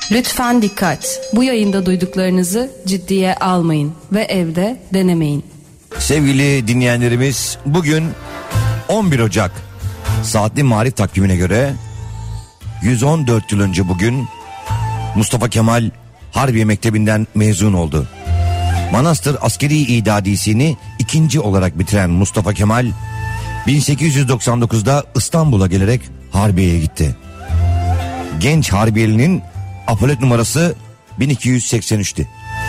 Lütfen dikkat. Bu yayında duyduklarınızı ciddiye almayın ve evde denemeyin. Sevgili dinleyenlerimiz, bugün 11 Ocak saatli marif takvimine göre 114 yıl önce bugün Mustafa Kemal Harbiye Mektebi'nden mezun oldu. Manastır Askeri İdadisi'ni ikinci olarak bitiren Mustafa Kemal 1899'da İstanbul'a gelerek Harbiye'ye gitti. Genç Harbiyeli'nin apolet numarası 1283'tü.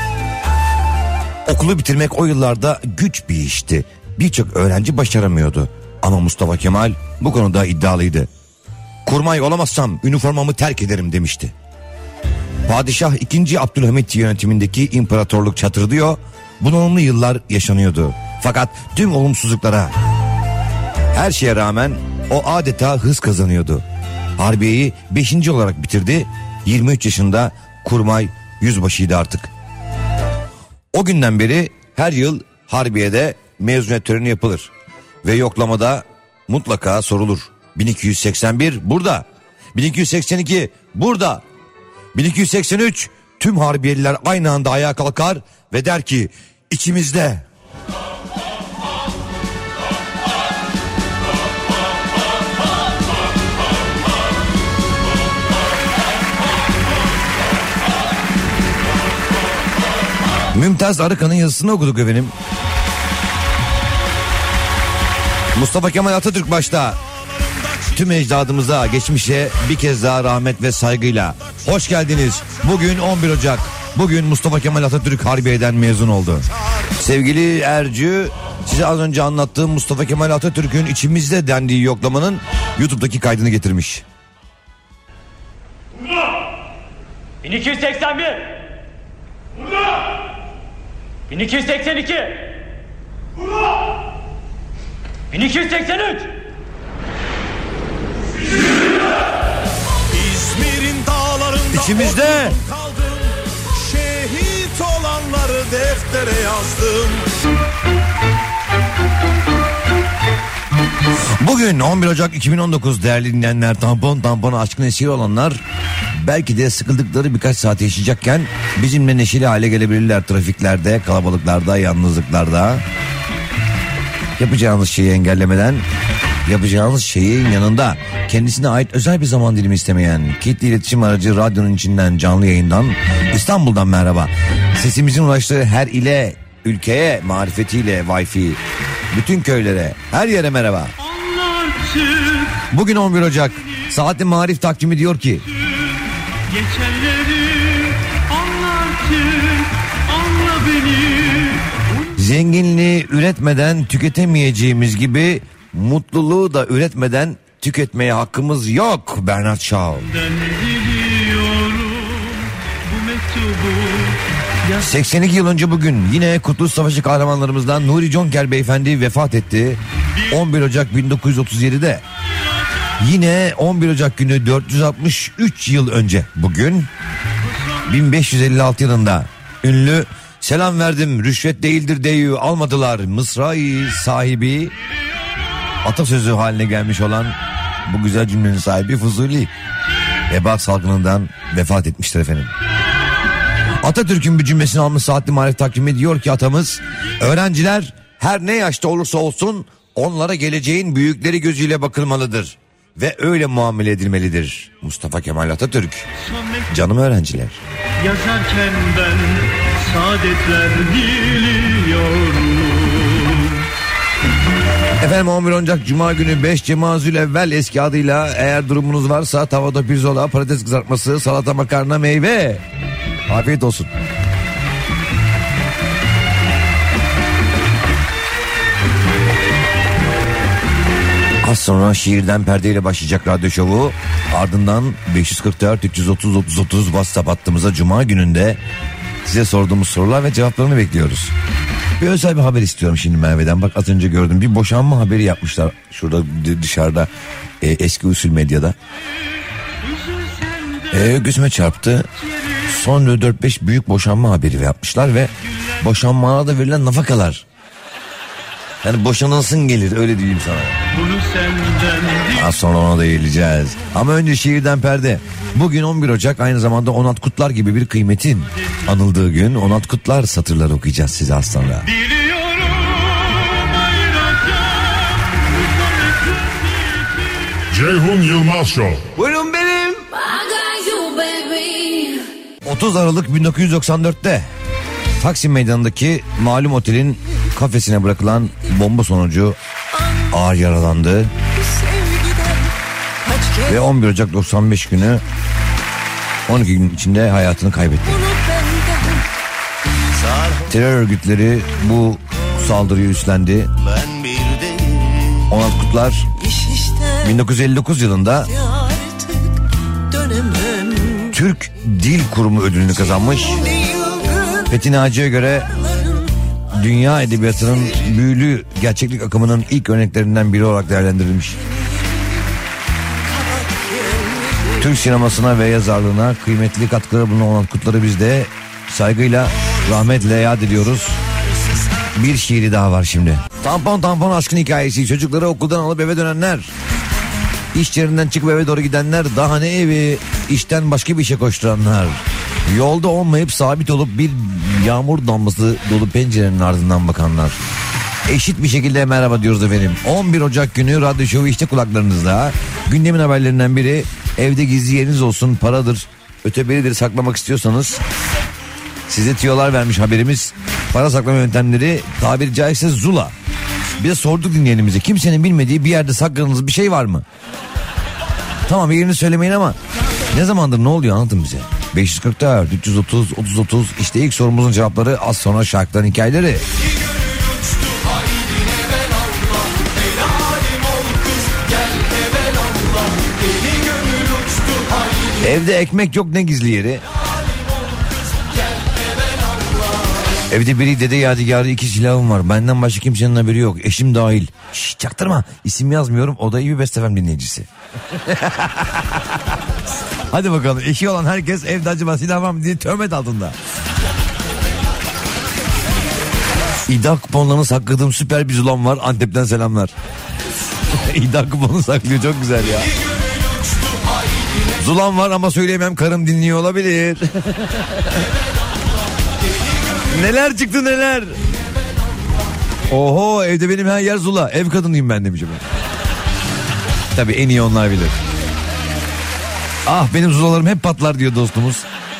Okulu bitirmek o yıllarda güç bir işti. Birçok öğrenci başaramıyordu. Ama Mustafa Kemal bu konuda iddialıydı. Kurmay olamazsam üniformamı terk ederim demişti. Padişah 2. Abdülhamit yönetimindeki imparatorluk çatırdıyor, bunalımlı yıllar yaşanıyordu. Fakat tüm olumsuzluklara, her şeye rağmen o adeta hız kazanıyordu. Harbiye'yi 5. olarak bitirdi. 23 yaşında kurmay yüzbaşıydı artık. O günden beri her yıl Harbiye'de mezuniyet töreni yapılır. Ve yoklamada mutlaka sorulur. 1281 burada. 1282 burada. 1283 tüm Harbiyeliler aynı anda ayağa kalkar ve der ki içimizde. Mümtaz Arıkan'ın yazısını okuduk efendim. Mustafa Kemal Atatürk başta tüm ecdadımıza, geçmişe bir kez daha rahmet ve saygıyla hoş geldiniz. Bugün 11 Ocak. Bugün Mustafa Kemal Atatürk Harbiye'den mezun oldu. Sevgili Ercü, size az önce anlattığım Mustafa Kemal Atatürk'ün içimizde dendiği yoklamanın YouTube'daki kaydını getirmiş. 1281 1282 1283 İzmir'in dağlarında İçimizde kaldım. Şehit olanları deftere yazdım. Bugün 11 Ocak 2019 değerli dinleyenler, tampona aşkın esir olanlar belki de sıkıldıkları birkaç saat yaşayacakken bizimle neşeli hale gelebilirler trafiklerde, kalabalıklarda, yalnızlıklarda. Yapacağınız şeyi engellemeden, yapacağınız şeyin yanında kendisine ait özel bir zaman dilimi istemeyen kitle iletişim aracı radyonun içinden canlı yayından İstanbul'dan merhaba. Sesimizin ulaştığı her ile, ülkeye, marifetiyle Wi-Fi, bütün köylere, her yere merhaba. Bugün 11 Ocak saatli marif takvimi diyor ki zenginliği üretmeden tüketemeyeceğimiz gibi mutluluğu da üretmeden tüketmeye hakkımız yok. Bernard Shaw. 82 yıl önce bugün yine Kurtuluş Savaşı kahramanlarımızdan Nuri Jonker Beyefendi vefat etti. 11 Ocak 1937'de. Yine 11 Ocak günü 463 yıl önce bugün 1556 yılında ünlü "Selam verdim rüşvet değildir deyu almadılar" mısra-i sahibi, atasözü haline gelmiş olan bu güzel cümlenin sahibi Fuzuli veba salgınından vefat etmiştir efendim. Atatürk'ün bir cümlesini almış saatli marif takvimi diyor ki atamız, öğrenciler her ne yaşta olursa olsun onlara geleceğin büyükleri gözüyle bakılmalıdır ve öyle muamele edilmelidir. Mustafa Kemal Atatürk. Canım öğrenciler. Yazarken ben saadetler diliyorum. Efendim 11 Ocak Cuma günü 5 Cemazülevvel eski adıyla, eğer durumunuz varsa tavada pirzola, patates kızartması, salata, makarna, meyve. Afiyet olsun. Az sonra şiirden perdeyle başlayacak radyo şovu. Ardından 544 330 30 30 WhatsApp hattımıza Cuma gününde size sorduğumuz sorular ve cevaplarını bekliyoruz. Bir özel bir haber istiyorum şimdi Merve'den. Bak az önce gördüm, bir boşanma haberi yapmışlar şurada dışarıda, eski usul medyada. Gözüme çarptı. Son 4-5 büyük boşanma haberi yapmışlar ve boşanmalarda verilen nafakalar Yani boşanılsın gelir, öyle diyeyim sana. Bunu senden Az sonra ona da eğileceğiz. Ama önce şiirden perde. Bugün 11 Ocak, aynı zamanda Onat Kutlar gibi bir kıymetin anıldığı gün. Onat Kutlar satırları okuyacağız size az sonra. biliyorum Ceyhun Yılmaz Show. Buyurun benim. 30 Aralık 1994'te Taksim Meydanı'ndaki malum otelin kafesine bırakılan bomba sonucu ağır yaralandı. Ve 11 Ocak 95 günü 12 gün içinde hayatını kaybetti. Terör örgütleri bu saldırıyı üstlendi. Onat Kutlar 1959 yılında Türk Dil Kurumu ödülünü kazanmış. Fethi Naci'ye göre dünya edebiyatının büyülü gerçeklik akımının ilk örneklerinden biri olarak değerlendirilmiş. Türk sinemasına ve yazarlığına kıymetli katkıları bulunan Onat Kutlar'ı biz de saygıyla, rahmetle yad ediyoruz. Bir şiiri daha var şimdi. Tampon aşkın hikayesi. Çocukları okuldan alıp eve dönenler, İş yerinden çıkıp eve doğru gidenler, daha ne evi, işten başka bir işe koşturanlar, yolda olmayıp sabit olup bir yağmur damlası dolu pencerenin ardından bakanlar. Eşit bir şekilde merhaba diyoruz efendim. 11 Ocak günü radyo şovu işte kulaklarınızda. Gündemin haberlerinden biri, evde gizli yeriniz olsun, paradır, öteberidir saklamak istiyorsanız size tüyolar vermiş haberimiz. Para saklama yöntemleri, tabiri caizse Zula. Bir de sorduk dinleyenimize, kimsenin bilmediği bir yerde sakladığınız bir şey var mı? Tamam, yerini söylemeyin ama ne zamandır, ne oluyor, anlatın bize. 544 330 30 işte ilk sorumuzun cevapları az sonra, şarkıların hikayeleri. Evde ekmek yok, ne gizli yeri. Evde biri dede yadigarı, 2 silahım var. Benden başka kimsenin haberi yok. Eşim dahil. Şşş, çaktırma. İsim yazmıyorum. O da iyi bir Best FM dinleyicisi. Hadi bakalım. Eşi olan herkes evde acaba silah var mı diye töhmet altında. İddia kuponlarını sakladığım süper bir Zulan var. Antep'ten selamlar. İddia kuponu saklıyor. Çok güzel ya. Zulan var ama söyleyemem. Karım dinliyor olabilir. Neler çıktı neler. Oho, evde benim her yer Zula. Ev kadınıyım ben demişim. Tabii en iyi onlar bilir. Ah, benim Zulalarım hep patlar diyor dostumuz.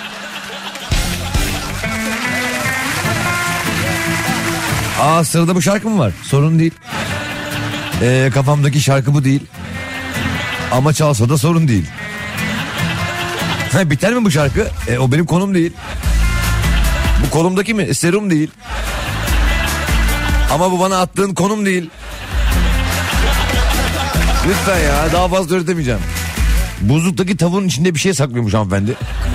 Sırada bu şarkı mı var? Sorun değil. Kafamdaki şarkı bu değil. Ama çalsa da sorun değil. Biter mi bu şarkı? O benim konum değil. Bu konumdaki mi? Serum değil. Ama bu bana attığın konum değil. Lütfen ya, daha fazla öğretemeyeceğim. Buzluktaki tavuğun içinde bir şey saklıyormuş hanımefendi.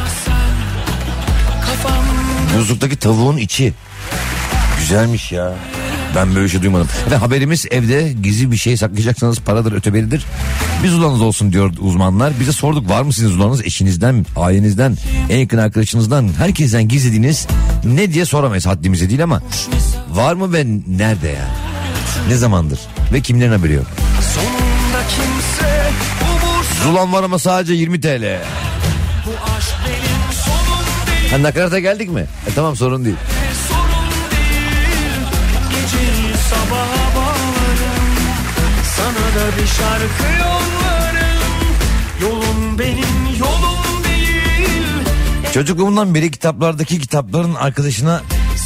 Buzluktaki tavuğun içi. Güzelmiş ya. Ben böyle şey duymadım. Ve haberimiz, evde gizli bir şey saklayacaksanız paradır, öteberidir. Bir Zulanız olsun diyor uzmanlar. Bize sorduk, var mı sizin Zulanız? Eşinizden, ailenizden, en yakın arkadaşınızdan, herkesten gizlediğiniz ne diye soramayız, haddimize değil ama var mı ve nerede yani? Ne zamandır? Ve kimlerin haberi yok? Zulan var ama sadece 20 TL. Nakarata geldik mi? Tamam, sorun değil. Sabaha bağlarım, sana da bir şarkı yollarım. Yolum benim, yolum değil. Çocukluğumdan beri kitapların arkadaşına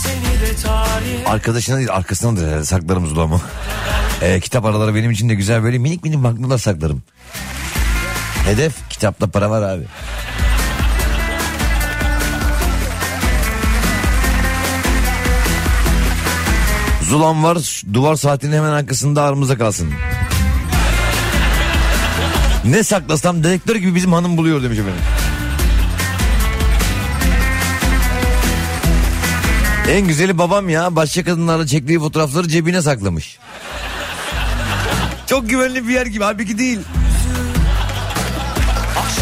değil, arkasındadır herhalde, saklarım Zula'mı. Kitap araları benim için de güzel, böyle minik banknolar saklarım. Hedef, kitapta para var abi. Zulan var, duvar saatinin hemen arkasında, aramızda kalsın. Ne saklasam dedektör gibi bizim hanım buluyor demiş efendim. En güzeli babam ya, başka kadınlarla çektiği fotoğrafları cebine saklamış. Çok güvenli bir yer gibi, halbuki değil. Aşk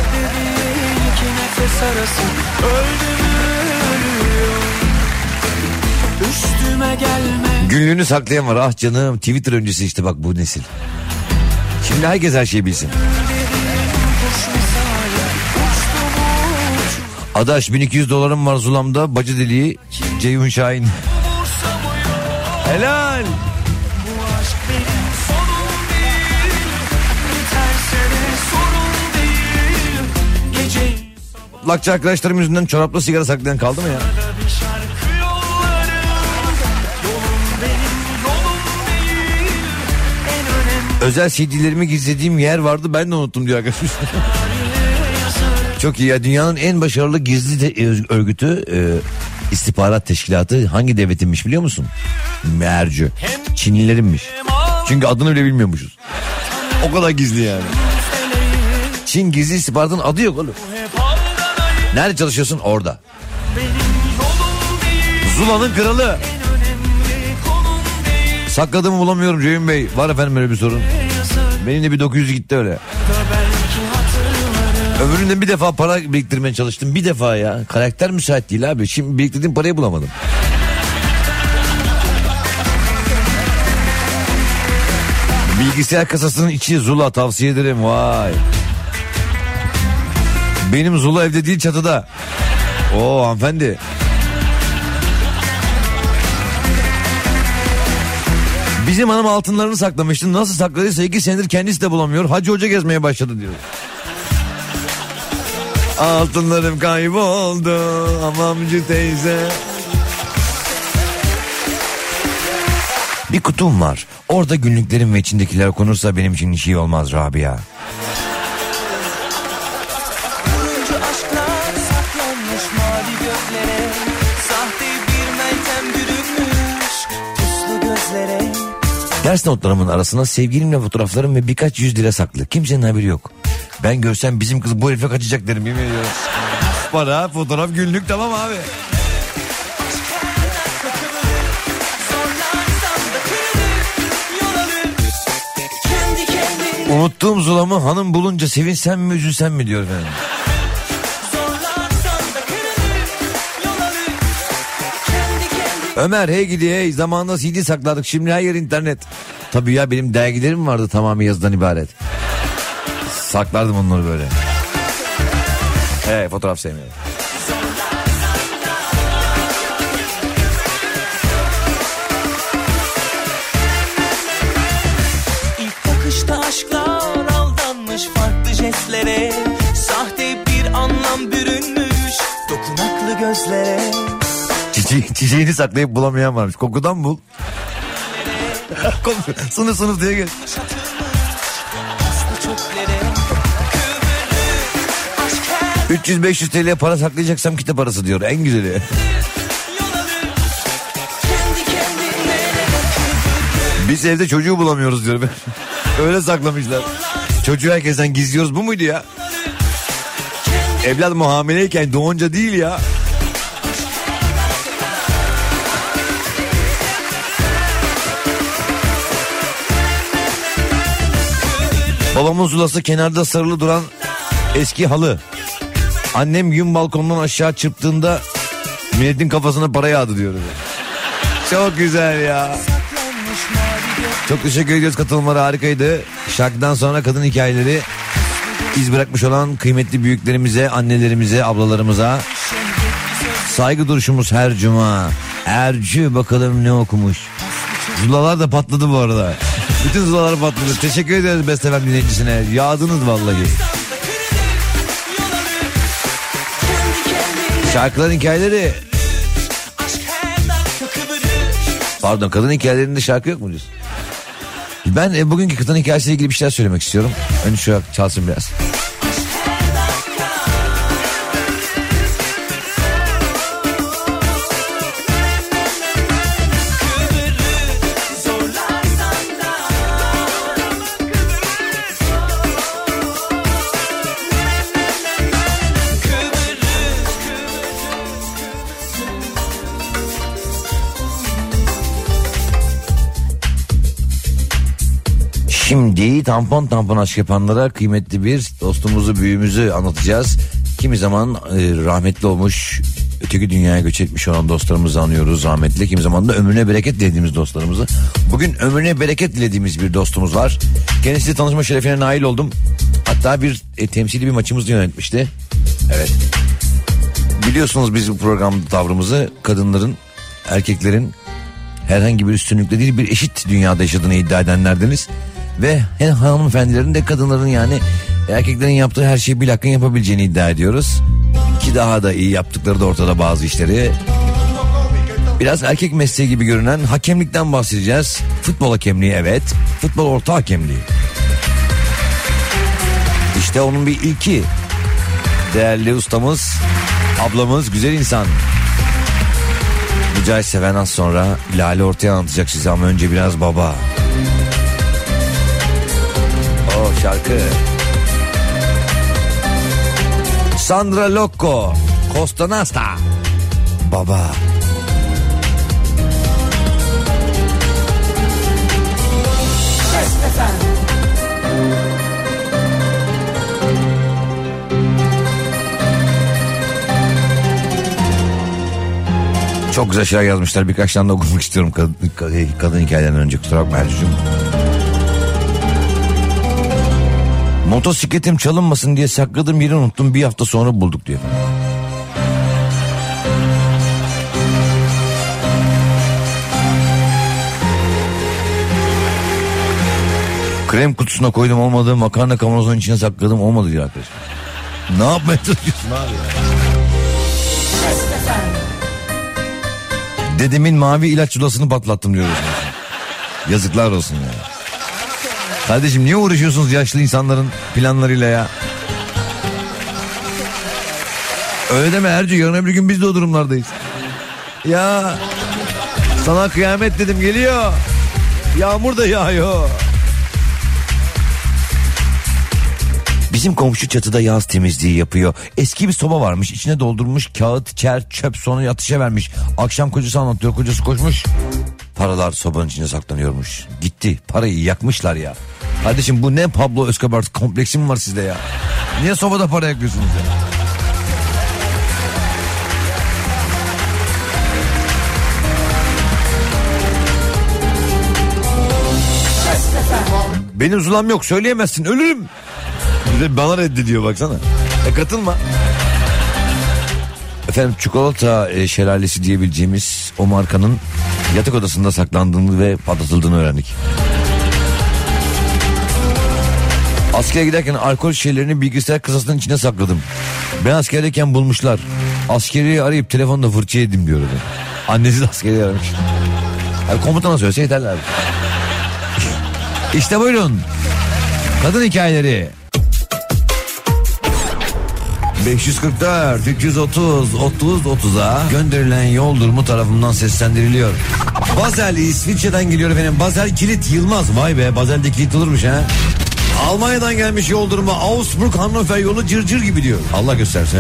dediğin iki nefes arası, öldüm ölüyor. Üstüme gelme. Günlüğünü saklayan var. Ah canım, Twitter öncesi işte bak bu nesil. Şimdi herkes her şeyi bilsin. Adaş $1200 var Zulam'da. Bacı deliği Ceyhun Şahin. Helal. Bu aşk benim sorun değil. Biterse de sorun değil. Geceyi Lakçı arkadaşlarım yüzünden çorapla sigara saklayan kaldı mı ya? bir şarkı yollarım. Yolum benim yolum değil. En önemli Özel CD'lerimi gizlediğim yer vardı, ben de unuttum diyor arkadaşlar. Çok iyi ya, dünyanın en başarılı gizli örgütü istihbarat teşkilatı hangi devletinmiş biliyor musun? Mercü. Çinlilerinmiş. Çünkü adını bile bilmiyormuşuz. O kadar gizli yani. Çin gizli istihbaratın adı yok oğlum. Nerede çalışıyorsun? Orada. Zula'nın kralı. Sakladığımı bulamıyorum Ceyhun Bey. Var efendim öyle bir sorun. Benim de bir 900 gitti öyle. Ömrümde bir defa para biriktirmeye çalıştım. Bir defa ya. Karakter müsait değil abi. Şimdi biriktirdiğim parayı bulamadım. Bilgisayar kasasının içi Zula, tavsiye ederim. Vay. Benim Zula evde değil, çatıda. Oo hanımefendi. Bizim hanım altınlarını saklamıştı. Nasıl sakladıysa 2 senedir kendisi de bulamıyor. Hacı Hoca gezmeye başladı diyor. Altınlarım kayboldu amamcı teyze. Bir kutum var. Orada günlüklerim ve içindekiler konursa benim için hiç iyi olmaz Rabia. turuncu aşklar saklanmış mavi göklere. Sahte bir meltem bürünmüş puslu gözlere. Ders notlarımın arasına sevgilimle fotoğraflarım ve birkaç 100 lira saklı. Kimsenin haberi yok. Ben görsem bizim kız bu herife kaçacak derim, yemin ediyorum. Para, fotoğraf, günlük tamam abi. Unuttuğum Zula'mı hanım bulunca sevinsem mi üzülsem mi diyor efendim. Ömer hey gidi hey, zamanında CD sakladık, şimdi her yer internet. Tabii ya, benim dergilerim vardı tamamı yazıdan ibaret. Saklardım onları böyle. Fotoğraf sevmiyorum. İlk bakışta aşklar aldanmış farklı jestlere. Sahte bir anlam bürünmüş dokunaklı gözlere. Çiçeğini saklayıp bulamayan varmış. Kokudan bul. Sınıf diye gel. 300-500 TL para saklayacaksam kitap parası diyor. En güzeli. Biz evde çocuğu bulamıyoruz diyor. Öyle saklamışlar. Çocuğu herkesten gizliyoruz. Bu muydu ya? Evladım o hamileyken doğunca değil ya. Babamın zulası kenarda sarılı duran eski halı. Annem gün balkondan aşağı çırptığında milletin kafasına para yağdı diyor. Çok güzel ya. Çok teşekkür ediyoruz katılımlara, harikaydı. Şarkıdan sonra kadın hikayeleri iz bırakmış olan kıymetli büyüklerimize, annelerimize, ablalarımıza saygı duruşumuz her cuma. Ercü bakalım ne okumuş. Zulalar da patladı bu arada. Bütün zulalar patladı. Teşekkür ederiz Best FM dinleyicisine. Yağdınız vallahi. Şarkıların hikayeleri. Pardon, kadın hikayelerinde şarkı yok mu diyorsun? Ben bugünkü kadın hikayesiyle ilgili bir şeyler söylemek istiyorum. Önce şu çalsın biraz. Şimdi tampon aşk yapanlara kıymetli bir dostumuzu, büyüğümüzü anlatacağız. Kimi zaman rahmetli olmuş öteki dünyaya göç etmiş olan dostlarımızı anıyoruz rahmetli. Kim zaman da ömrüne bereket dilediğimiz dostlarımızı. Bugün ömrüne bereket dilediğimiz bir dostumuz var. Kendisiyle tanışma şerefine nail oldum. Hatta bir temsili bir maçımızı yönetmişti. Evet. Biliyorsunuz biz bu programda tavrımızı kadınların, erkeklerin herhangi bir üstünlükle değil bir eşit dünyada yaşadığını iddia edenlerdeniz. Ve hem hanımefendilerin de kadınların yani erkeklerin yaptığı her şeyi bilhakkın yapabileceğini iddia ediyoruz. Ki daha da iyi yaptıkları da ortada bazı işleri. Biraz erkek mesleği gibi görünen hakemlikten bahsedeceğiz. Futbol hakemliği, evet. Futbol orta hakemliği. İşte onun bir ilki. Değerli ustamız, ablamız, güzel insan Mücahit Seven az sonra Lale Orta'ya anlatacak size ama önce biraz baba. O şarkı. Sandra Locco, Costa Nasta. Baba. Çok güzel şeyler yazmışlar. Birkaç tane de okumak istiyorum kadın hikayelerinden önce. Kusura bakma Ercücüğüm. Motosikletim çalınmasın diye sakladığım yeri unuttum. Bir hafta sonra bulduk diyor. Krem kutusuna koydum olmadı. Makarna kavanozunun içine sakladım olmadı diyor arkadaşlar. Ne yapmaya çalışıyorsun abi ya? Dedemin mavi ilaç çulasını patlattım diyoruz. Yazıklar olsun ya. Kardeşim niye uğraşıyorsunuz yaşlı insanların planlarıyla ya? Öyle deme Ercü, yarın öbür gün biz de o durumlardayız. Ya sana kıyamet dedim, geliyor. Yağmur da yağıyor. Bizim komşu çatıda yaz temizliği yapıyor. Eski bir soba varmış, içine doldurmuş kağıt, çer, çöp, sonra ateşe vermiş. Akşam kocası anlatıyor, kocası koşmuş. Paralar sobanın içine saklanıyormuş. Gitti, parayı yakmışlar ya. Kardeşim bu ne Pablo Escobar kompleksi mi var sizde ya? Niye sobada para yakıyorsunuz ya? Benim zulam yok, söyleyemezsin, ölürüm. Bana reddediyor baksana. Katılma. Efendim çikolata şelalesi diyebileceğimiz o markanın yatak odasında saklandığını ve patlatıldığını öğrendik. Askere giderken alkol şişelerini bilgisayar kasasının içine sakladım. Ben askerdeyken bulmuşlar. Askeriyi arayıp telefonda fırça yedim diyor. Annesi de askeriyi aramış. Yani komutana söylese yeterler. İşte buyurun. Kadın hikayeleri. 544 330 30 30'a gönderilen yol durumu tarafından seslendiriliyor. Basel İsviçre'den geliyor efendim. Basel Kilit Yılmaz. Vay be, Basel'de kilit olurmuş ha. Almanya'dan gelmiş yol durumu. Augsburg Hannover yolu cırcır gibi diyor. Allah göstersin.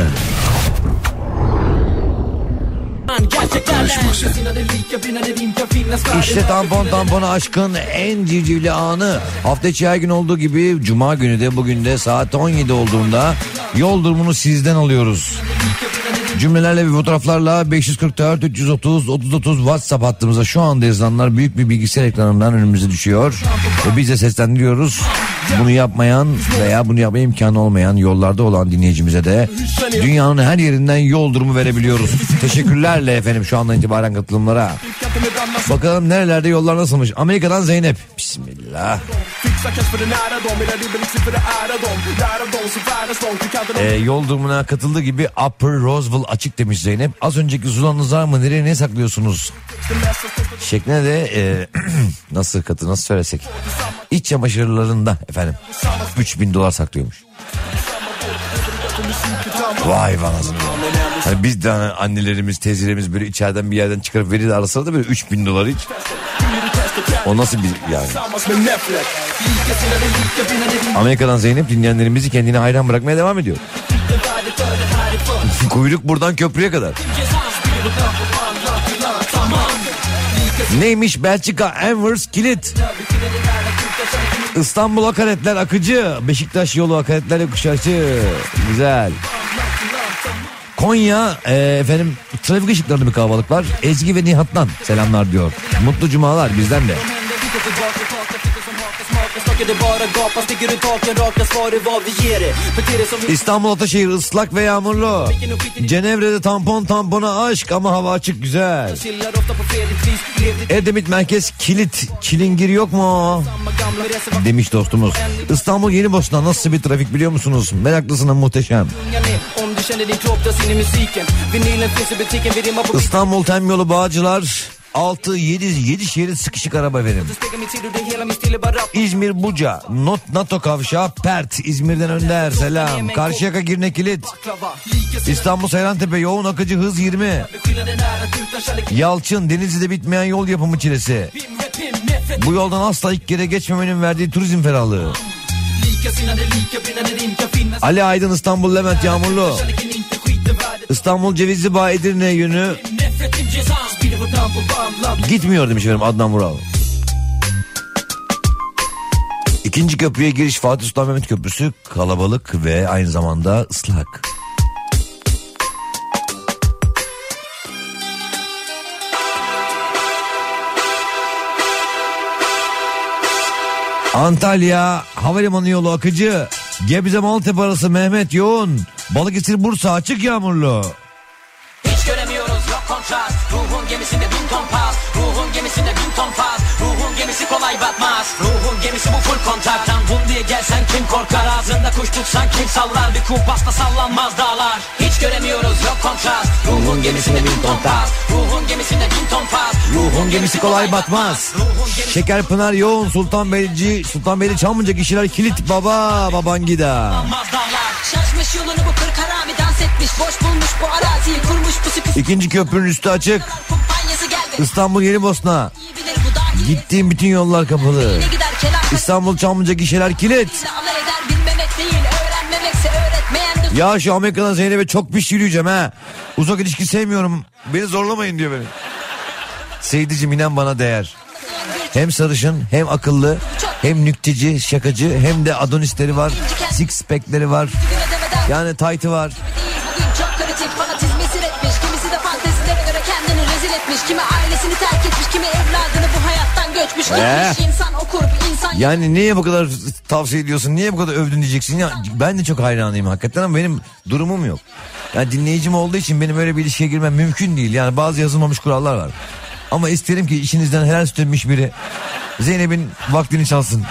İşte tampona aşkın en civcivli anı. Hafta içi her gün olduğu gibi Cuma günü de bugün de saat 17 olduğunda yol durumunu sizden alıyoruz. Cümlelerle ve fotoğraflarla 544 330 30 30 WhatsApp hattımıza şu anda yazılanlar büyük bir bilgisayar ekranından önümüze düşüyor. Ve biz de seslendiriyoruz. Bunu yapmayan veya bunu yapma imkanı olmayan yollarda olan dinleyicimize de dünyanın her yerinden yol durumu verebiliyoruz. Teşekkürlerle efendim şu andan itibaren katılımlara. Bakalım nerelerde yollar nasılmış. Amerika'dan Zeynep. Bismillah. Yol durumuna katıldığı gibi Upper Roseville açık demiş Zeynep. Az önceki zulanınız var mı? Nereye ne saklıyorsunuz? Şekline de nasıl söylesek. İç çamaşırlarında efendim $3.000 saklıyormuş. Vay vanazım. Hani biz de annelerimiz, teyzelerimiz böyle içeriden bir yerden çıkarıp verir arasında da böyle $3.000 hiç. O nasıl bir yani? Amerika'dan Zeynep dinleyenlerimizi kendine hayran bırakmaya devam ediyor. Kuyruk buradan köprüye kadar. Neymiş Belçika Anvers kilit. İstanbul akaretler akıcı. Beşiktaş yolu akaretler yokuşaşı. Güzel. Konya efendim trafik ışıklarında bir kalabalık var. Ezgi ve Nihat'tan selamlar diyor. Mutlu cumalar bizden de. İstanbul Ataşehir ıslak ve yağmurlu. Cenevre'de tampona aşk ama hava açık güzel. Edremit merkez kilit. Çilingir yok mu? Demiş dostumuz. İstanbul Yenibosna nasıl bir trafik biliyor musunuz? Meraklısına muhteşem. İstanbul Temyolu Bağcılar 6-7 şerit sıkışık araba verin. İzmir Buca NATO kavşağı Pert. İzmir'den Önder selam. Karşıyaka Girne Kilit. İstanbul Seyrantepe yoğun akıcı hız 20. Yalçın Denizli'de bitmeyen yol yapımı çilesi. Bu yoldan asla ilk kere geçmemenin verdiği turizm ferahlığı. Ali Aydın İstanbul Levent yağmurlu. İstanbul Cevizli Bağ Edirne yönü gitmiyor demiş efendim Adnan Vural. İkinci köprüye giriş Fatih Sultan Mehmet Köprüsü kalabalık ve aynı zamanda ıslak. Antalya havalimanı yolu akıcı. Gebze Maltepe arası Mehmet yoğun. Balıkesir Bursa açık yağmurlu. Hiç göremiyoruz yok kontrast. Ruhun gemisinde 1000 ton pas. Ruhun gemisinde 1000 ton pas. Ruhun gemisi kolay batmaz. Ruhun gemisi bu full kontaktan. Bum diye gelsen kim korkar? Ağzında kuş tutsan kim sallar? Bir kumpasla sallanmaz dağlar. Hiç göremiyoruz yok kontrast. Ruhun gemisinde 1000 ton pas. Ruhun gemisinde 1000 ton pas. Ruhun gemisi kolay batmaz. Şekerpınar yoğun Sultanbeyli Çamlıca kişiler kilit baba Babangida. Şaşmış yolunu bu kırk harami dans etmiş. Boş bulmuş bu araziyi kurmuş bu sipis. İkinci köprünün üstü açık. İstanbul Yenibosna. Gittiğim bütün yollar kapalı. İstanbul Çamlıca gişeler kilit. Ya şu Amerika'dan Zeynep'e çok piş yürüyeceğim ha. Uzak ilişki sevmiyorum. Beni zorlamayın diyor benim. Seyidiciğim inan bana değer. Hem sarışın hem akıllı hem nükteci şakacı hem de adonisleri var. Six pack'leri var. Yani tight'ı var. Çok kritik fanatizmi etmiş. Kimisi de fantezilere göre kendini rezil etmiş. Kimi ailesini terk etmiş. Kimi evladını bu hayattan göçmüş. Gitmiş insan okur bir insan. Yani niye bu kadar tavsiye ediyorsun? Niye bu kadar övdün diyeceksin ya. Ben de çok hayranıyım hakikaten ama benim durumum yok. Yani dinleyicim olduğu için benim öyle bir ilişkiye girmem mümkün değil. Yani bazı yazılmamış kurallar var. Ama isterim ki işinizden helal süt emmiş biri Zeynep'in vaktini çalsın.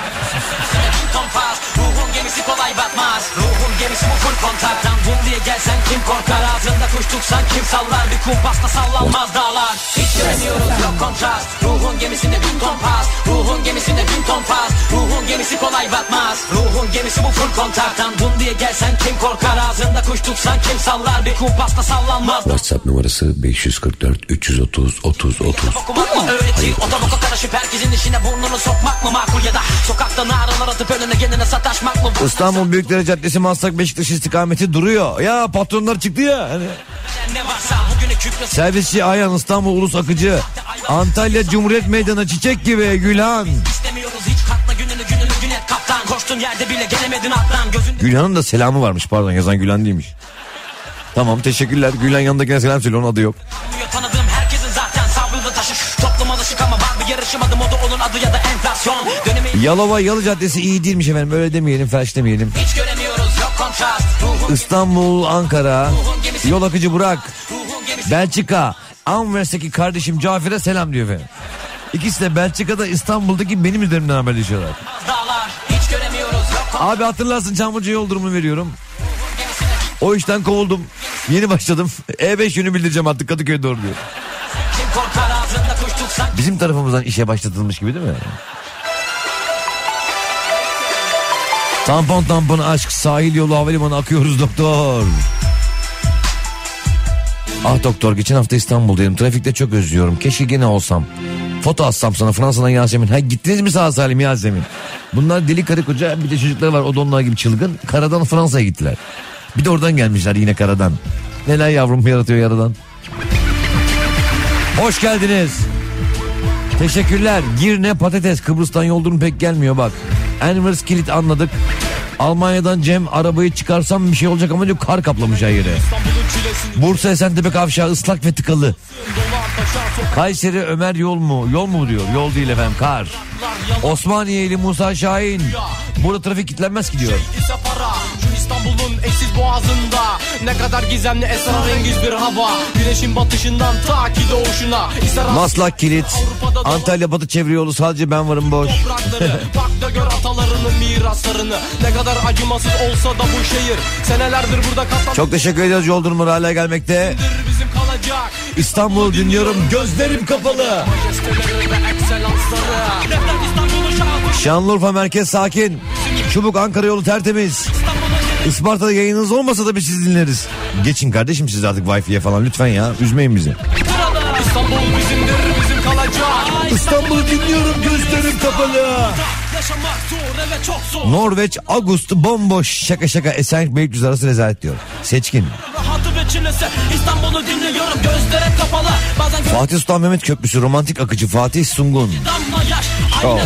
Ruhun gemisi kolay batmaz. Ruhun gemisi bu full kontaktan. Bum diye gelsen kim korkar? Ağzında kuş tutsan kim sallar? Bir kumpasla sallanmaz dağlar. Hiç göremiyoruz yok kontrast. Ruhun gemisinde 1000 ton pas. Ruhun gemisinde 1000 ton pas. Ruhun gemisi kolay batmaz. Ruhun gemisi bu full kontaktan. Bum diye gelsen kim korkar? Ağzında kuş tutsan kim sallar? Bir kumpasla sallanmaz. WhatsApp numarası 544 330 30 30. Öğretiyor otoboka karışıp herkesin işine burnunu sokmak mı makul ya da sokakta naralar atıp önüne kendine sataşmak mı? İstanbul Büyükdere Caddesi Maslak Beşiktaş istikameti duruyor. Ya patronlar çıktı ya. Hani. Servisçi Ayhan İstanbul Ulus Akıcı. Antalya Cumhuriyet Meydanı çiçek gibi Gülhan. Gülhan'ın da selamı varmış pardon yazan Gülhan değilmiş. Tamam teşekkürler. Gülhan yanındakine selam söyle onun adı yok. Tanıdığım herkesin zaten sabrını taşır. Toplum alışık ama var bir yarışmadım o da onun adı ya da enflasyon. Yalova Yalı Caddesi iyi değilmiş efendim öyle demeyelim felç demeyelim. Hiç göremiyoruz yok kontrast. İstanbul Ankara yol akıcı Burak Belçika Anvers'teki kardeşim Cafer'e selam diyor efendim. İkisi de Belçika'da İstanbul'daki benim üzerimden haberleşiyorlar. Hiç göremiyoruz yok kontrast. Abi hatırlarsın Çamlıca yol durumunu veriyorum. O işten kovuldum. Yeni başladım. E5 yönü bildireceğim artık Kadıköy'e doğru diyor. Bizim tarafımızdan işe başlatılmış gibi değil mi? Tampon aşk sahil yolu havalimanı akıyoruz doktor. Ah doktor geçen hafta İstanbul'dayım. Trafikte çok özlüyorum. Keşke gene olsam. Foto atsam sana Fransa'dan Yasemin. Ha gittiniz mi sağ salim Yasemin? Bunlar deli karı koca bir de çocukları var. O da onlar gibi çılgın. Karadan Fransa'ya gittiler. Bir de oradan gelmişler yine karadan. Neler yavrum yaratıyor yaradan. Hoş geldiniz. Teşekkürler. Girne patates Kıbrıs'tan yol durum pek gelmiyor bak. Envers kilit anladık. Almanya'dan Cem, arabayı çıkarsam bir şey olacak ama diyor kar kaplamış her yere. Bursa Esentepe kavşağı ıslak ve tıkalı. Kayseri Ömer yol mu? Yol mu diyor. Yol değil efendim, kar. Osmaniyeli Musa Şahin. Burada trafik kilitlenmez ki diyor. Şu İstanbul'un eşsiz boğazında ne kadar gizemli esrarengiz bir hava. Güneşin batışından ta ki doğuşuna. Maslak kilit. Antalya Batı çevre yolu, sadece ben varım boş. Bak da gör atalarının miraslarını. Ne kadar acımasız olsa da bu şehir senelerdir burada katlanmış. Çok teşekkür ediyoruz, yol durumları hala gelmekte. Bizim kalacak İstanbul dinliyorum, gözlerim kapalı. Şanlıurfa merkez sakin. Çubuk Ankara yolu tertemiz. Isparta'da yayınınız olmasa da biz sizi dinleriz. Geçin kardeşim siz artık Wi-Fi'ye falan lütfen ya. Üzmeyin bizi. İstanbul bizimdir, bizim kalacak. İstanbul'u dinliyorum, gözlerim kapalı. Norveç Ağustos bomboş, şaka şaka Esenlik Beylikdüzü arası rezalet diyor. Seçkin. İstanbul'u dinliyorum, gözlerim kapalı. Fatih Sultan Mehmet Köprüsü romantik akıcı Fatih Sungun. Oh.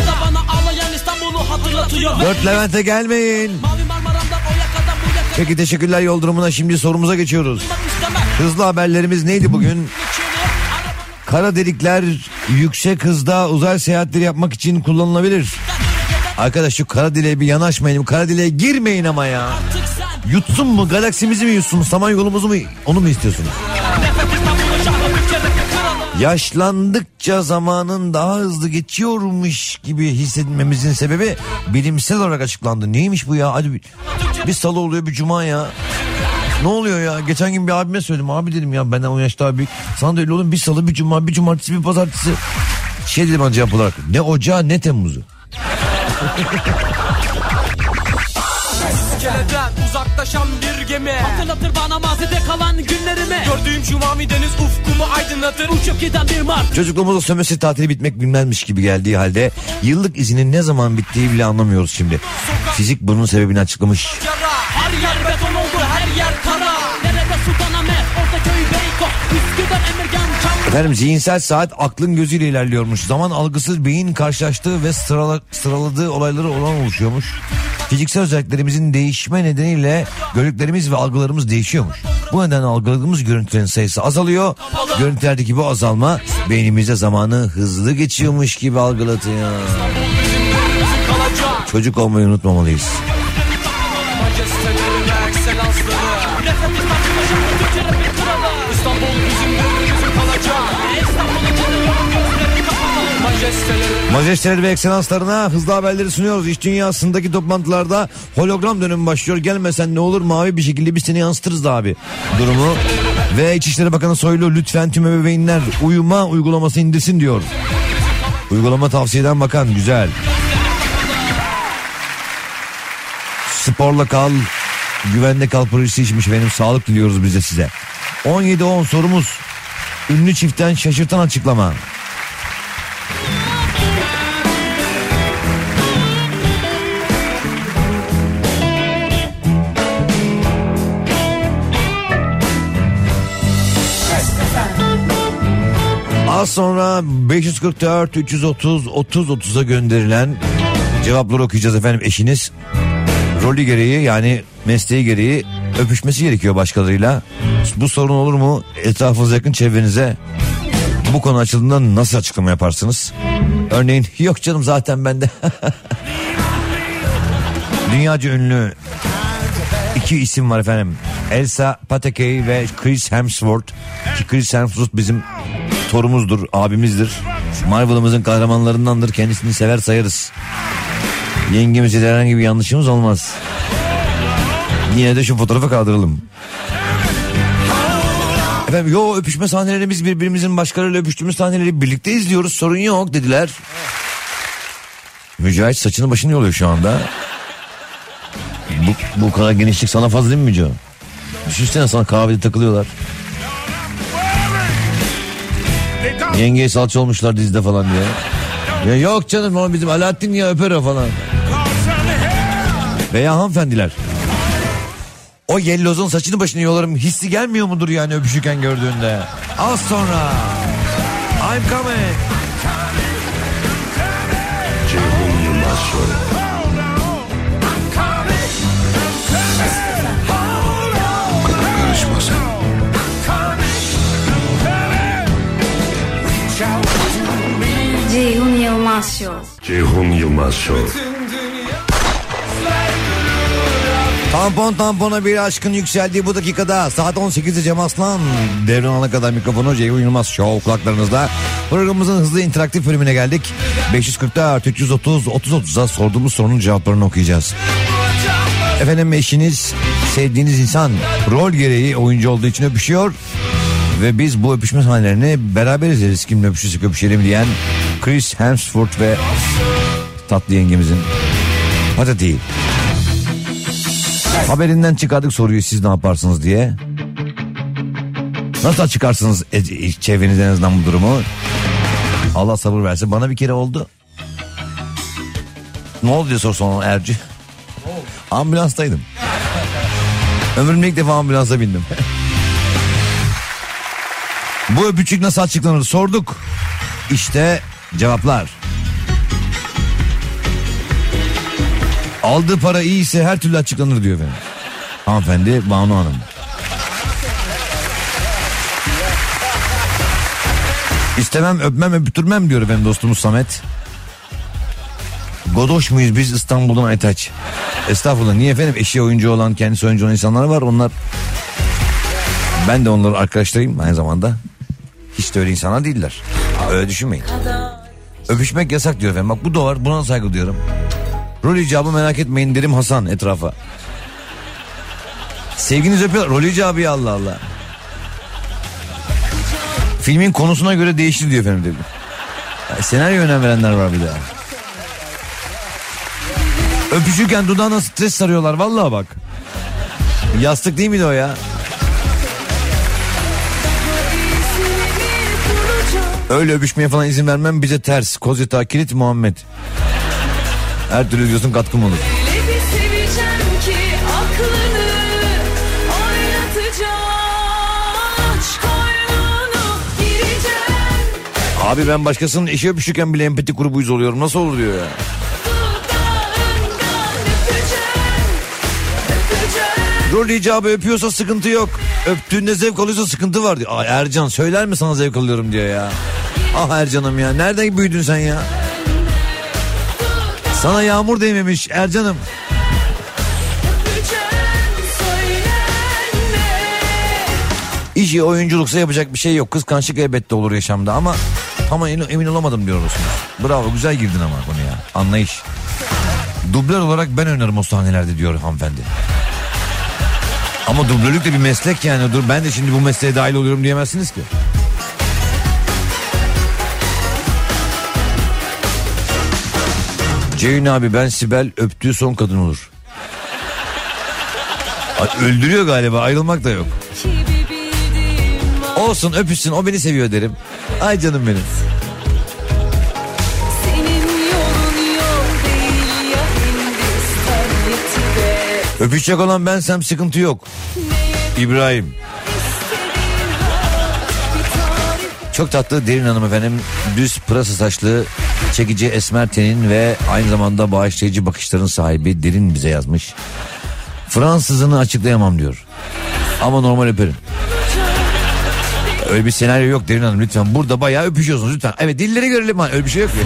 4 Levent'e gelmeyin. Peki teşekkürler yol durumuna, şimdi sorumuza geçiyoruz. Hızlı haberlerimiz neydi bugün? Kara delikler yüksek hızda uzay seyahatleri yapmak için kullanılabilir. Arkadaş şu kara deliğe bir yanaşmayın. Kara deliğe girmeyin ama ya. Yutsun mu? Galaksimizi mi yutsun? Samanyolumuzu mu? Onu mu istiyorsunuz? Yaşlandıkça zamanın daha hızlı geçiyormuş gibi hissetmemizin sebebi bilimsel olarak açıklandı. Neymiş bu ya? Hadi bir salı oluyor, bir cuma ya. Ne oluyor ya? Geçen gün bir abime söyledim. Abi dedim ya, benden 10 yaş daha büyük. Sana da öyle oğlum, bir salı, bir cuma, bir cumartesi, bir pazartesi. Şey dedim bana cevap olarak. Ne ocağı ne Temmuz'u. İskeleden uzaklaşan bir gemi hatırlatır bana mazide kalan günlerimi. Gördüğüm şu mavi deniz ufkumu aydınlatır. Uçup giden bir mart. Çocukluğumuzda sömestr tatili bitmek bilmezmiş gibi geldiği halde yıllık izinin ne zaman bittiği bile anlamıyoruz şimdi. Fizik bunun sebebini açıklamış. Her yer beton oldu, her yer kara. Nerede Sultanahmet, orta köy Beykoz, Üsküdar Emirgan Çam. Efendim zihinsel saat aklın gözüyle ilerliyormuş. Zaman algısı beyin karşılaştığı ve sıraladığı olayları olan oluşuyormuş. Fiziksel özelliklerimizin değişme nedeniyle gördüklerimiz ve algılarımız değişiyormuş. Bu nedenle algıladığımız görüntülerin sayısı azalıyor. Görüntülerdeki bu azalma beynimizde zamanı hızlı geçiyormuş gibi algılatıyor. Çocuk olmayı unutmamalıyız. Majesteleri ve ekselanslarına hızlı haberleri sunuyoruz. İş dünyasındaki toplantılarda hologram dönemi başlıyor. Gelmesen ne olur, mavi bir şekilde biz seni yansıtırız da abi durumu. Ve İçişleri Bakanı Soylu lütfen tüm ebeveynler uyuma uygulaması indirsin diyor. Uygulama tavsiye eden bakan, güzel. Sporla kal, güvende kal projesi içmiş benim, sağlık diliyoruz biz de size. 17-10 sorumuz. Ünlü çiftten şaşırtan açıklama. Az sonra 544 330 30 30'a gönderilen cevapları okuyacağız efendim. Eşiniz rolü gereği, yani mesleği gereği öpüşmesi gerekiyor başkalarıyla. Bu sorun olur mu? Etrafınıza yakın çevrenize bu konu açıldığında nasıl açıklama yaparsınız? Örneğin yok canım zaten bende. Dünyaca ünlü iki isim var efendim. Elsa Pataki ve Chris Hemsworth. Ki Chris Hemsworth bizim torumuzdur, abimizdir. Marvel'ımızın kahramanlarındandır. Kendisini sever sayarız. Yengemize de herhangi bir yanlışımız olmaz. Yine de şu fotoğrafı kaldıralım. Efendim yo, öpüşme sahneleri, biz birbirimizin başkalarıyla öpüştüğümüz sahneleri birlikte izliyoruz, sorun yok dediler. Mücahit saçını başını yoluyor şu anda. Bu kadar genişlik sana fazla değil mi Mücahit? Düşünsene, sana kahvede takılıyorlar. Yengeye salça olmuşlar dizide falan diye. Ya yok canım, ama bizim Alaaddin ya öper o falan. Veya hanımefendiler. O yellozun saçını başını yolarım hissi gelmiyor mudur yani öpüşürken gördüğünde? Az sonra I'm coming. Ceyhun Yılmaz Show. Show. Ceyhun Yılmaz Show. Tampon tampona bir aşkın yükseldiği bu dakikada saat 18'de Cem Aslan devranana kadar mikrofonu Ceyhun Yılmaz Show kulaklarınızda. Programımızın hızlı interaktif bölümüne geldik. 544 330 3030'a sorduğumuz sorunun cevaplarını okuyacağız. Efendim, eşiniz, sevdiğiniz insan rol gereği oyuncu olduğu için öpüşüyor ve biz bu öpüşme sahnelerini beraber izleriz. Kimle öpüşürsek öpüşelim diyen Chris Hemsworth ve tatlı yengemizin patati. Haberinden çıkardık soruyu, siz ne yaparsınız diye. Nasıl çıkarsınız çevrenizden en azından bu durumu? Allah sabır versin. Bana bir kere oldu. Ne oldu diye sorsan Erci. Ambulanstaydım. Ömrümde ilk defa ambulansa bindim. Bu öpücük nasıl açıklanır sorduk. İşte cevaplar. Aldığı para iyiyse her türlü açıklanır diyor efendim. Hanımefendi Banu Hanım. İstemem, öpmem, öptürmem diyor efendim dostumuz Samet. Godoş muyuz biz İstanbul'dan Aytaç? Estağfurullah, niye efendim, eşi oyuncu olan, kendisi oyuncu olan insanlar var, onlar. Ben de onların arkadaşlarıyım aynı zamanda. Hiç de öyle insanlar değiller. Öyle düşünmeyin. Öpüşmek yasak diyor efendim, bak bu da var, buna saygı duyuyorum. Rol icabı merak etmeyin derim Hasan etrafa. Sevginiz öpüyor, rol icabı ya, Allah Allah. Filmin konusuna göre değişir diyor efendim dedim. Senaryo önem verenler var bir daha. Öpüşürken dudağına stres sarıyorlar vallahi bak. Yastık değil miydi o ya? Öyle öpüşmeye falan izin vermem, bize ters. Koz yatağı kilit Muhammed. Her türlü diyorsun katkım olur. Abi ben başkasının eşi öpüşürken bile empati grubuyuz oluyorum. Nasıl olur diyor ya. Rol icabı öpüyorsa sıkıntı yok. Öptüğünde zevk alıyorsa sıkıntı var diyor. Ercan söyler mi sana zevk alıyorum diyor ya. Ah Ercan'ım ya, nereden büyüdün sen ya? Sana yağmur değmemiş Ercan'ım. İşi oyunculuksa yapacak bir şey yok. Kıskançlık elbette olur yaşamda ama tam emin olamadım diyorsunuz. Bravo, güzel girdin ama konuya. Anlayış. Dublör olarak ben oynarım o sahnelerde diyor hanımefendi. Ama dublörlük de bir meslek yani. Dur ben de şimdi bu mesleğe dahil oluyorum diyemezsiniz ki. Ceyhun abi, ben Sibel öptüğü son kadın olur. Öldürüyor galiba, ayrılmak da yok. Olsun, öpüşsün, o beni seviyor derim. Ay canım benim. Öpüşecek olan bensem sıkıntı yok. İbrahim. Çok tatlı derin hanım efendim. Düz pırasa saçlı, çekici esmer tenin ve aynı zamanda bağışlayıcı bakışların sahibi Derin bize yazmış. Fransızını açıklayamam diyor. Ama normal öperim. Öyle bir senaryo yok Derin hanım lütfen. Burada bayağı öpüşüyorsunuz lütfen. Evet, dilleri görelim ha, öyle bir şey yok ya.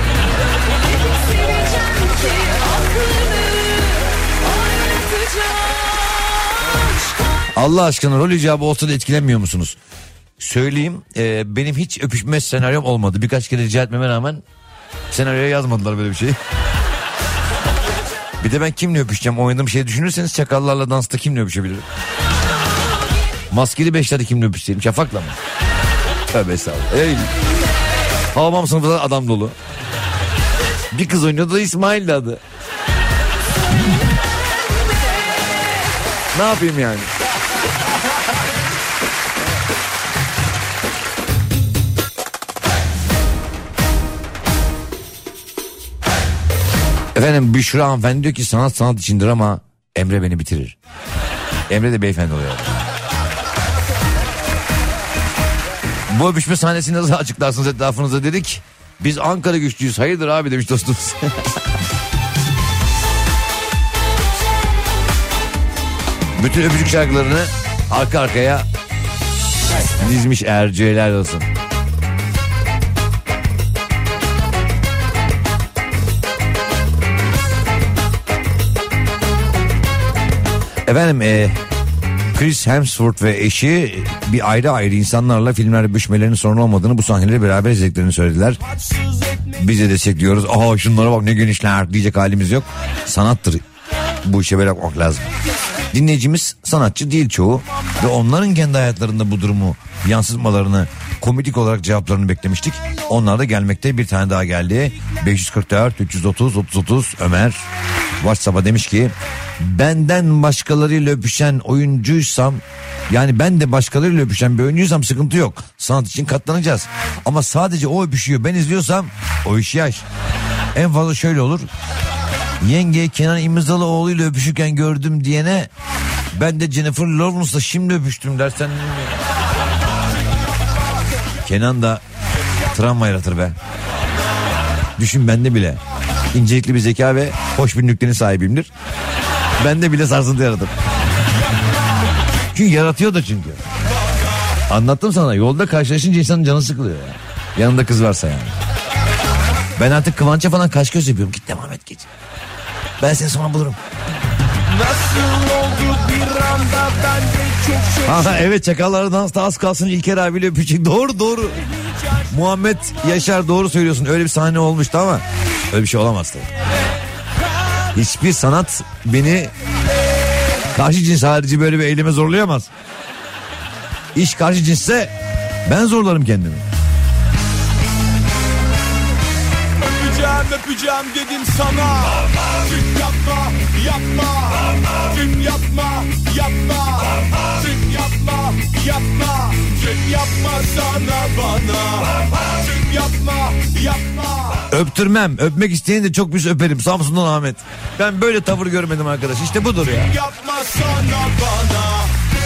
Allah aşkına rol icabı olsa da etkilenmiyor musunuz? Söyleyeyim, benim hiç öpüşme senaryom olmadı. Birkaç kere rica etmeme rağmen senaryoya yazmadılar böyle bir şey. Bir de ben kimle öpüşeceğim? Oynadığım şeyi düşünürseniz Çakallarla Dans'ta kimle öpüşebilirim? Maskeli Beşler'de kimle öpüşeceğim? Şafak'la mı? Tövbe estağfurullah. Ey. Havamam sınıfında adam dolu. Bir kız oynuyordu da İsmail'di adı. Ne yapayım yani? Efendim Büşra hanımefendi diyor ki sanat içindir ama Emre beni bitirir. Emre de beyefendi oluyor. Bu öpüşme sahnesini nasıl açıklarsınız etrafınıza dedik. Biz Ankara güçlüyüz, hayırdır abi demiş dostumuz. Bütün öpücük şarkılarını arka arkaya dizmiş Ercü'ler olsun. Efendim Chris Hemsworth ve eşi bir ayrı ayrı insanlarla filmlerde büyüşmelerinin sorun olmadığını, bu sahneleri beraber izlediklerini söylediler. Biz de destekliyoruz. Aha şunlara bak ne genişler diyecek halimiz yok. Sanattır. Bu işe böyle bakmak lazım. Dinleyicimiz sanatçı değil çoğu ve onların kendi hayatlarında bu durumu yansıtmalarını, komedik olarak cevaplarını beklemiştik. Onlar da gelmekte. Bir tane daha geldi. 544 330 30 Ömer WhatsApp'a demiş ki benden başkalarıyla öpüşen oyuncuysam, yani ben de başkalarıyla öpüşen bir oyuncuysam sıkıntı yok. Sanat için katlanacağız. Ama sadece o öpüşüyor, ben izliyorsam o iş yaş. En fazla şöyle olur. Yenge Kenan İmirzalıoğlu'yla öpüşürken gördüm diyene ben de Jennifer Lawrence'la şimdi öpüştüm dersen. Kenan da travma yaratır be. Düşün, bende bile incelikli bir zeka ve hoş bir nüktenin sahibiyimdir. Bende bile sarsıntı yaratır. Çünkü yaratıyor da çünkü. Anlattım sana, yolda karşılaşınca insanın canı sıkılıyor ya. Yanında kız varsa yani. Ben artık Kıvanç'a falan kaş göz yapıyorum. Git devam et git. Ben seni sonra bulurum. Nasıl oldu bir anda ben de çok Ha, evet, Çakallar Dans'ta az kalsın İlker abiyle öpecek. Doğru. Muhammed Yaşar, doğru söylüyorsun. Öyle bir sahne olmuştu ama öyle bir şey olamaz tabii. Hiçbir sanat beni karşı cins harici böyle bir eyleme zorlayamaz. İş karşı cinsse ben zorlarım kendimi. öpeceğim dedim sana. Tüm yapma. Tüm yapma. Tüm yapma. Tüm yapma sana bana. Tüm yapma. Öptürmem. Öpmek isteyeni de çok pis öperim. Samsun'dan Ahmet. Ben böyle tavır görmedim arkadaş. İşte budur ya. Yapma sana bana.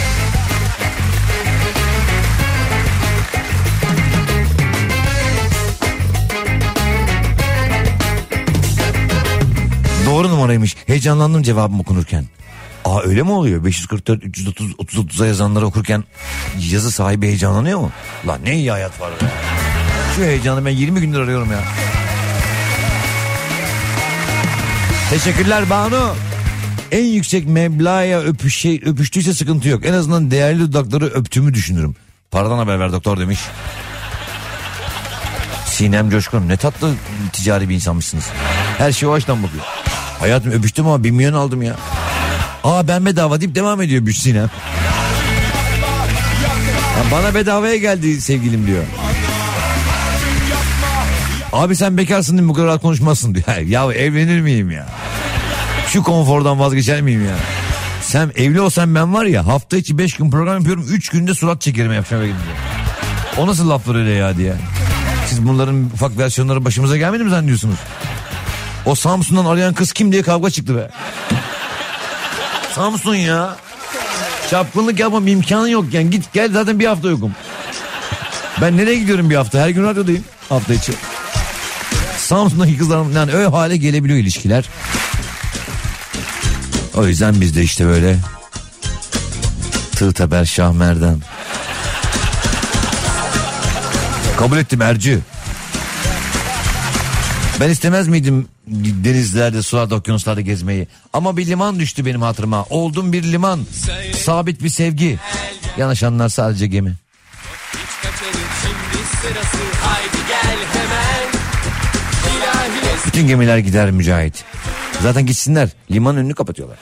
Doğru numaraymış. Heyecanlandım cevabım okunurken. Aa, öyle mi oluyor? 544 330 30'a yazanları okurken yazı sahibi heyecanlanıyor mu? Lan ne iyi hayat var be. Şu heyecanı ben 20 gündür arıyorum ya. Teşekkürler Banu. En yüksek meblağa öpüştüyse sıkıntı yok. En azından değerli dudakları öptüğümü düşünürüm. Paradan haber ver doktor demiş. Sinem Coşkun, ne tatlı ticari bir insanmışsınız. Her şey o açıdan bakıyor. Hayatım öpüştüm ama 1 milyon aldım ya. Aa, ben bedava deyip devam ediyor Büş Sinem. Ya bana bedavaya geldi sevgilim diyor. Abi sen bekarsın değil mi, bu kadar rahat konuşmazsın diyor. Ya evlenir miyim ya? Şu konfordan vazgeçer miyim ya? Sen evli olsan ben var ya, hafta içi 5 gün program yapıyorum, 3 günde surat çekerim yapacağım. O nasıl laflar öyle ya diye. Siz bunların ufak versiyonları başımıza gelmedi mi zannediyorsunuz? O Samsun'dan arayan kız kim diye kavga çıktı be. Samsun ya. Çapkınlık yapmam imkanı yok yani. Git gel, zaten bir hafta yokum. Ben nereye gidiyorum bir hafta? Her gün radyodayım hafta içi. Samsun'daki kızlarım yani öyle hale gelebiliyor ilişkiler. O yüzden biz de işte böyle tığ teper Şah Merdan. Kabul ettim Ercü. Ben istemez miydim denizlerde, sularda, okyanuslarda gezmeyi? Ama bir liman düştü benim hatırıma. Oldum bir liman. Sabit bir sevgi. Yanaşanlar sadece gemi. Bütün gemiler gider Mücahit. Zaten gitsinler. Limanın önünü kapatıyorlar.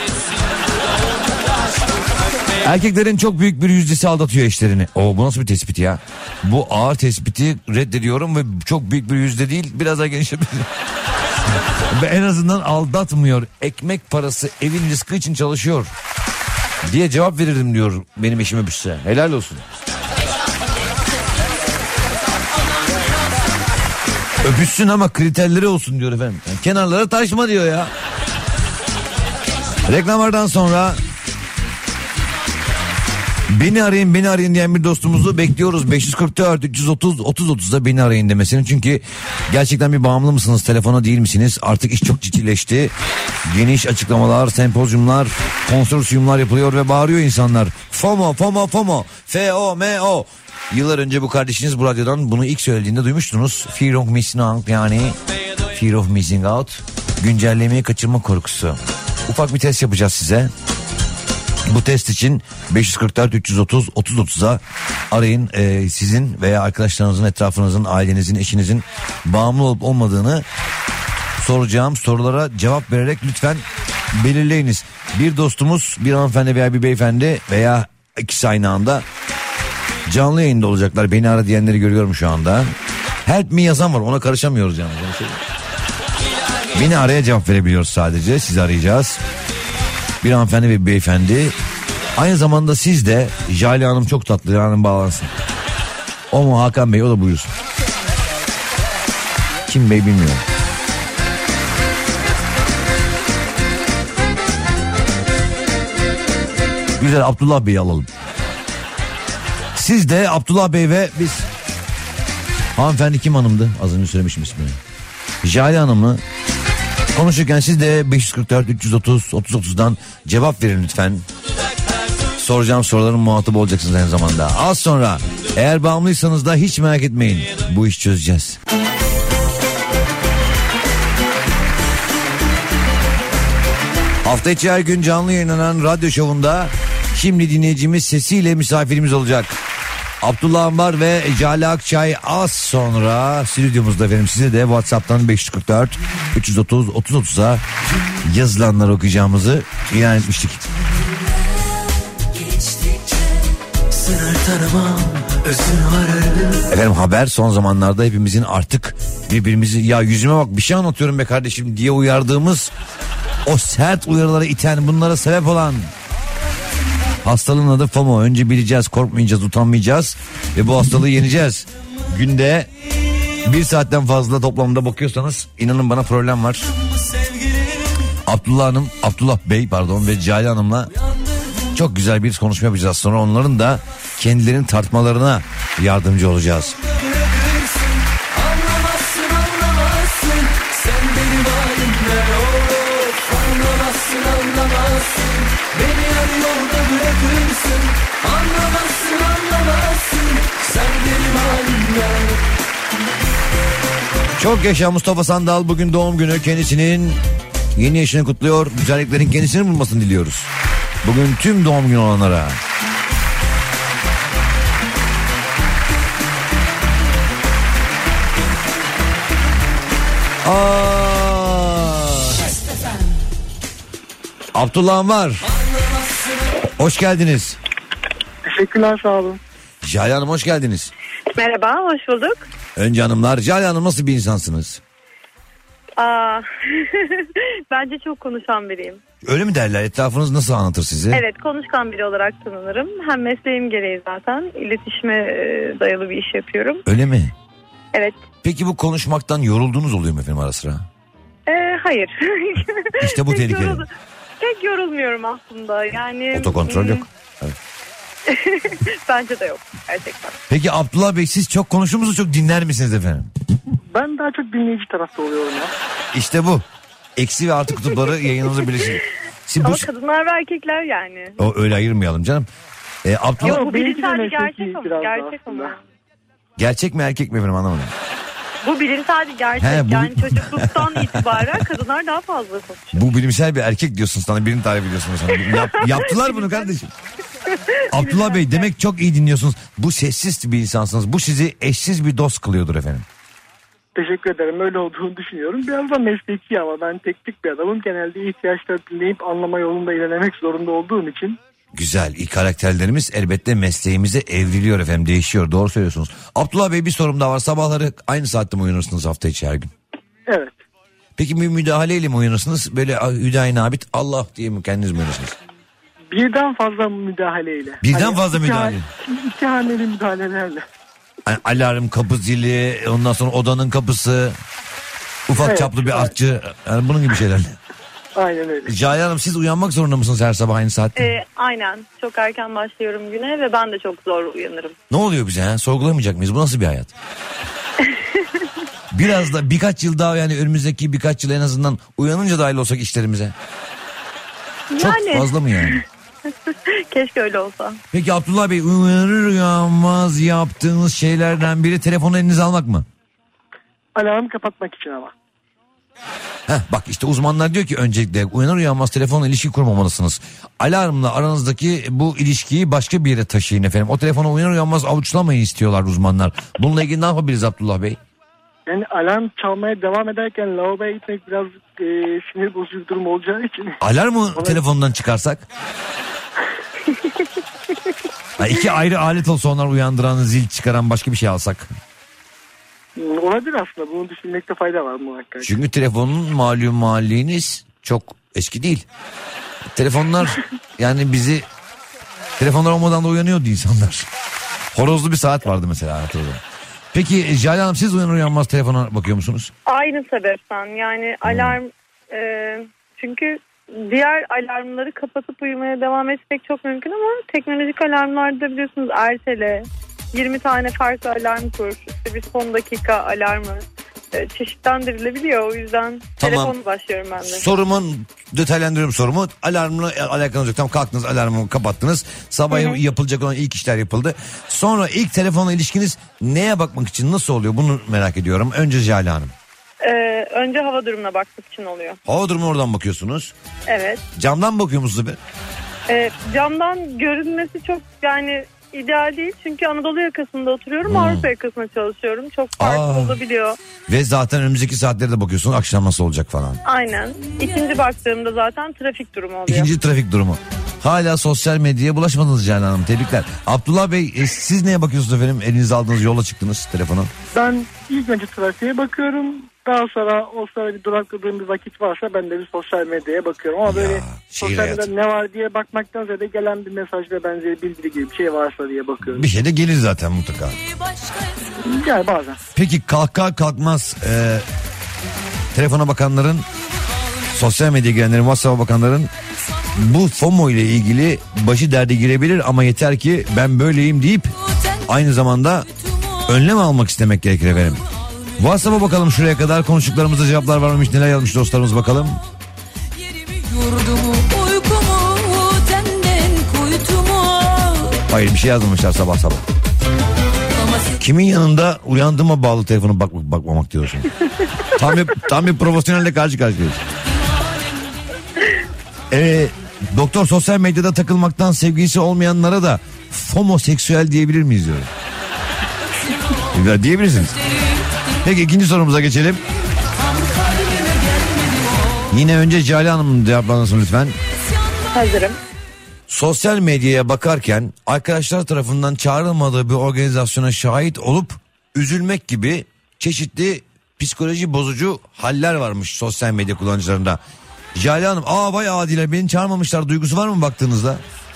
Erkeklerin çok büyük bir yüzdesi aldatıyor eşlerini. Bu nasıl bir tespit ya? Bu ağır tespiti reddediyorum ve çok büyük bir yüzde değil, biraz daha genişletelim. Ve en azından aldatmıyor. Ekmek parası, evin rızkı için çalışıyor diye cevap verirdim diyor benim eşim öpüşse. Helal olsun. Öpüşsün ama kriterleri olsun diyor efendim. Yani kenarlara taşma diyor ya. Reklamlardan sonra beni arayın diyen bir dostumuzu bekliyoruz. 544 330 30'da beni arayın demesini. Çünkü gerçekten bir bağımlı mısınız, telefona değil misiniz? Artık iş çok ciddileşti. Geniş açıklamalar, sempozyumlar, konsorsiyumlar yapılıyor ve bağırıyor insanlar. FOMO. F-O-M-O. Yıllar önce bu kardeşiniz bu radyodan bunu ilk söylediğinde duymuştunuz. Fear of missing out, yani fear of missing out. Güncellemeyi kaçırma korkusu. Ufak bir test yapacağız size. Bu test için 544 330 30 30'a arayın. Sizin veya arkadaşlarınızın, etrafınızın, ailenizin, eşinizin bağımlı olup olmadığını soracağım sorulara cevap vererek lütfen belirleyiniz. Bir dostumuz, bir hanımefendi veya bir beyefendi veya ikisi aynı anda canlı yayında olacaklar. Beni ara diyenleri görüyorum şu anda. Help me yazan var, ona karışamıyoruz yani. Beni araya cevap verebiliyoruz sadece, sizi arayacağız. Bir hanımefendi ve bir beyefendi. Aynı zamanda siz de Jale Hanım çok tatlı, Hanım bağlansın. O mu Hakan Bey, o da buyursun. Kim Bey bilmiyorum. Güzel, Abdullah Bey'i alalım. Siz de Abdullah Bey ve biz. Hanımefendi kim hanımdı? Az önce söylemişim ismini. Jale Hanım'ı konuşurken siz de 544 330 30 30'dan cevap verin lütfen. Soracağım soruların muhatabı olacaksınız aynı zamanda. Az sonra eğer bağımlıysanız da hiç merak etmeyin. Bu işi çözeceğiz. Hafta içi her gün canlı yayınlanan radyo şovunda şimdi dinleyicimiz sesiyle misafirimiz olacak. Abdullah Ambar ve Jale Akçay az sonra stüdyomuzda efendim. Size de WhatsApp'tan 544 330 30 30'a yazılanları okuyacağımızı ilan etmiştik. Efendim haber son zamanlarda hepimizin artık birbirimizi ya yüzüme bak bir şey anlatıyorum be kardeşim diye uyardığımız, o sert uyarılara iten, bunlara sebep olan hastalığın adı FOMO. Önce bileceğiz, korkmayacağız, utanmayacağız ve bu hastalığı yeneceğiz. Günde 1 saatten fazla toplamda bakıyorsanız inanın bana problem var. Abdullah Bey ve Jale Hanım'la çok güzel bir konuşma yapacağız. Sonra onların da kendilerinin tartmalarına yardımcı olacağız. Çok yaşa Mustafa Sandal, bugün doğum günü, kendisinin yeni yaşını kutluyor. Güzelliklerin kendisini bulmasını diliyoruz. Bugün tüm doğum günü olanlara. Abdullah var. Hoş geldiniz. Teşekkürler, sağ olun. Jale Hanım hoş geldiniz. Merhaba, hoş bulduk. Önce hanımlar, Jale Hanım nasıl bir insansınız? Bence çok konuşan biriyim. Öyle mi derler? Etrafınız nasıl anlatır sizi? Evet, konuşkan biri olarak tanınırım. Hem mesleğim gereği zaten iletişime dayalı bir iş yapıyorum. Öyle mi? Evet. Peki bu konuşmaktan yorulduğunuz oluyor mu efendim ara sıra? Hayır. İşte bu tehlikeli. Pek yorulmuyorum aslında. Yani otokontrol yok. Evet. Bence de yok gerçekten. Peki Abdullah Bey, siz çok konuşur musunuz, çok dinler misiniz efendim? Ben daha çok dinleyici tarafta oluyorum ya. İşte bu. Eksi ve artı kutupları yayınımıza birleşir. Ama kadınlar ve erkekler yani. O öyle ayırmayalım canım. Abdullah... Yok, bu bilimsel gerçek ama. Gerçek ama. Gerçek mi erkek mi efendim, anlamadım. Bu bilimsel bir gerçek. Yani çocukluktan itibaren kadınlar daha fazla konuşuyor. Bu bilimsel bir erkek diyorsun sana, birini tarif ediyorsun sana. Yaptılar bunu kardeşim. Abdullah Bey, demek çok iyi dinliyorsunuz. Bu sessiz bir insansınız. Bu sizi eşsiz bir dost kılıyordur efendim. Teşekkür ederim, öyle olduğunu düşünüyorum. Biraz da mesleki ama ben teknik bir adamım. Genelde ihtiyaçları dinleyip anlama yolunda ilerlemek zorunda olduğum için. Güzel, iyi karakterlerimiz elbette mesleğimize evriliyor efendim, değişiyor, doğru söylüyorsunuz. Abdullah Bey, bir sorum daha var. Sabahları aynı saatte mi uyanırsınız hafta içi her gün? Evet. Peki bir müdahaleyle mi uyanırsınız? Böyle Hüdayi Nabit Allah diye mi kendiniz mi uyanırsınız? Birden fazla müdahaleyle. Birden fazla müdahale? İki haneli müdahalelerle. Yani alarm, kapı zili, ondan sonra odanın kapısı, ufak çaplı bir artçı, yani bunun gibi şeylerle. Aynen öyle. Jale Hanım, siz uyanmak zorunda mısınız her sabah aynı saatte? Aynen. Çok erken başlıyorum güne ve ben de çok zor uyanırım. Ne oluyor bize ha? Sorgulamayacak mıyız? Bu nasıl bir hayat? Biraz da birkaç yıl daha, yani önümüzdeki birkaç yıl en azından uyanınca dahil olsak işlerimize. Çok fazla mı yani? Keşke öyle olsa. Peki Abdullah Bey, uyanır uyanmaz yaptığınız şeylerden biri telefonu elinize almak mı? Alarm kapatmak için ama. Bak işte uzmanlar diyor ki öncelikle uyanır uyanmaz telefonla ilişki kurmamalısınız. Alarmla aranızdaki bu ilişkiyi başka bir yere taşıyın efendim. O telefonu uyanır uyanmaz avuçlamayın istiyorlar uzmanlar. Bununla ilgili ne yapabiliriz Abdullah Bey? Yani alarm çalmaya devam ederken lavaboya gitmek biraz sinir bozucu bir durum olacağı için. Alarmı telefondan çıkarsak? İki ayrı alet olsa onlar uyandıran, zil çıkaran başka bir şey alsak. Olabilir aslında, bunu düşünmekte fayda var muhakkak. Çünkü telefonun malumaliğiniz çok eski değil. Telefonlar yani bizi, telefonlar olmadan da uyanıyordu insanlar. Horozlu bir saat vardı mesela hatırladım. Peki Jale Hanım, siz uyanır uyanmaz telefona bakıyor musunuz? Aynı sebepten yani alarm çünkü diğer alarmları kapatıp uyumaya devam etmek çok mümkün ama teknolojik alarmlarda biliyorsunuz ertele, 20 tane farklı alarm kur, işte bir son dakika alarmı çeşitlendirilebiliyor. O yüzden telefonu başlıyorum ben de. Sorumun, detaylandırıyorum sorumu. Alarmla alakanız yok. Tam kalktınız, alarmı kapattınız. Sabah yapılacak olan ilk işler yapıldı. Sonra ilk telefonla ilişkiniz neye bakmak için nasıl oluyor? Bunu merak ediyorum. Önce Jale Hanım. Önce hava durumuna bakmak için oluyor. Hava durumuna oradan bakıyorsunuz. Evet. Camdan bakıyor musunuz? Camdan görünmesi çok yani ideal değil. Çünkü Anadolu yakasında oturuyorum. Avrupa yakasında çalışıyorum. Çok farklı olabiliyor. Ve zaten önümüzdeki saatlere de bakıyorsun. Akşam nasıl olacak falan. Aynen. İkinci baktığımda zaten trafik durumu oluyor. İkinci trafik durumu. Hala sosyal medyaya bulaşmadınız Canan Hanım. Tebrikler. Abdullah Bey, siz neye bakıyorsunuz efendim? Elinize aldığınız yola çıktınız telefonu. Ben ilk önce trafiğe bakıyorum. Daha sonra o sırada bir durakladığım bir vakit varsa ben de bir sosyal medyaya bakıyorum. Ama böyle sosyal medyada ne var diye bakmaktan ziyade gelen bir mesaj ve benzeri bildiri gibi bir şey varsa diye bakıyorum. Bir şey de gelir zaten mutlaka. Yani bazen. Peki kalkar kalkmaz telefona bakanların, sosyal medyaya girenlerin, WhatsApp'a bakanların bu FOMO ile ilgili başı derde girebilir ama yeter ki ben böyleyim deyip aynı zamanda önlem almak istemek gerekir efendim. WhatsApp'a bakalım, şuraya kadar konuştuklarımızda cevaplar var mıymış, neler yazmış dostlarımız bakalım. Hayır, bir şey yazmamışlar sabah sabah. Kimin yanında uyandığıma bağlı telefonu bakmamak diyorsun. Tam bir profesyonelle karşı karşıyayız. Doktor sosyal medyada takılmaktan sevgilisi olmayanlara da FOMOseksüel diyebilir miyiz diyor. Diyebilirsiniz. Peki ikinci sorumuza geçelim. Yine önce Jale Hanım'ın cevaplarını lütfen. Hazırım. Sosyal medyaya bakarken arkadaşlar tarafından çağrılmadığı bir organizasyona şahit olup üzülmek gibi çeşitli psikoloji bozucu haller varmış sosyal medya kullanıcılarında. Jale Hanım, vay adiler, beni çağırmamışlar duygusu var mı baktığınızda?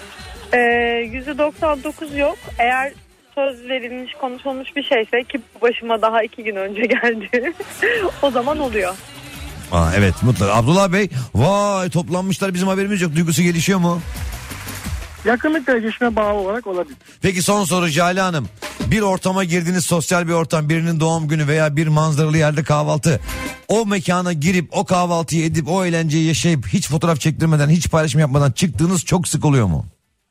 %99 yok. Eğer söz verilmiş, konuşulmuş bir şeyse ki başıma daha 2 gün önce geldi. O zaman oluyor. Evet, mutlaka. Abdullah Bey, vay toplanmışlar bizim haberimiz yok duygusu gelişiyor mu? Yakınlık derecesine bağlı olarak olabilir. Peki son soru Jale Hanım. Bir ortama girdiniz, sosyal bir ortam, birinin doğum günü veya bir manzaralı yerde kahvaltı. O mekana girip o kahvaltıyı edip o eğlenceyi yaşayıp hiç fotoğraf çektirmeden, hiç paylaşım yapmadan çıktığınız çok sık oluyor mu?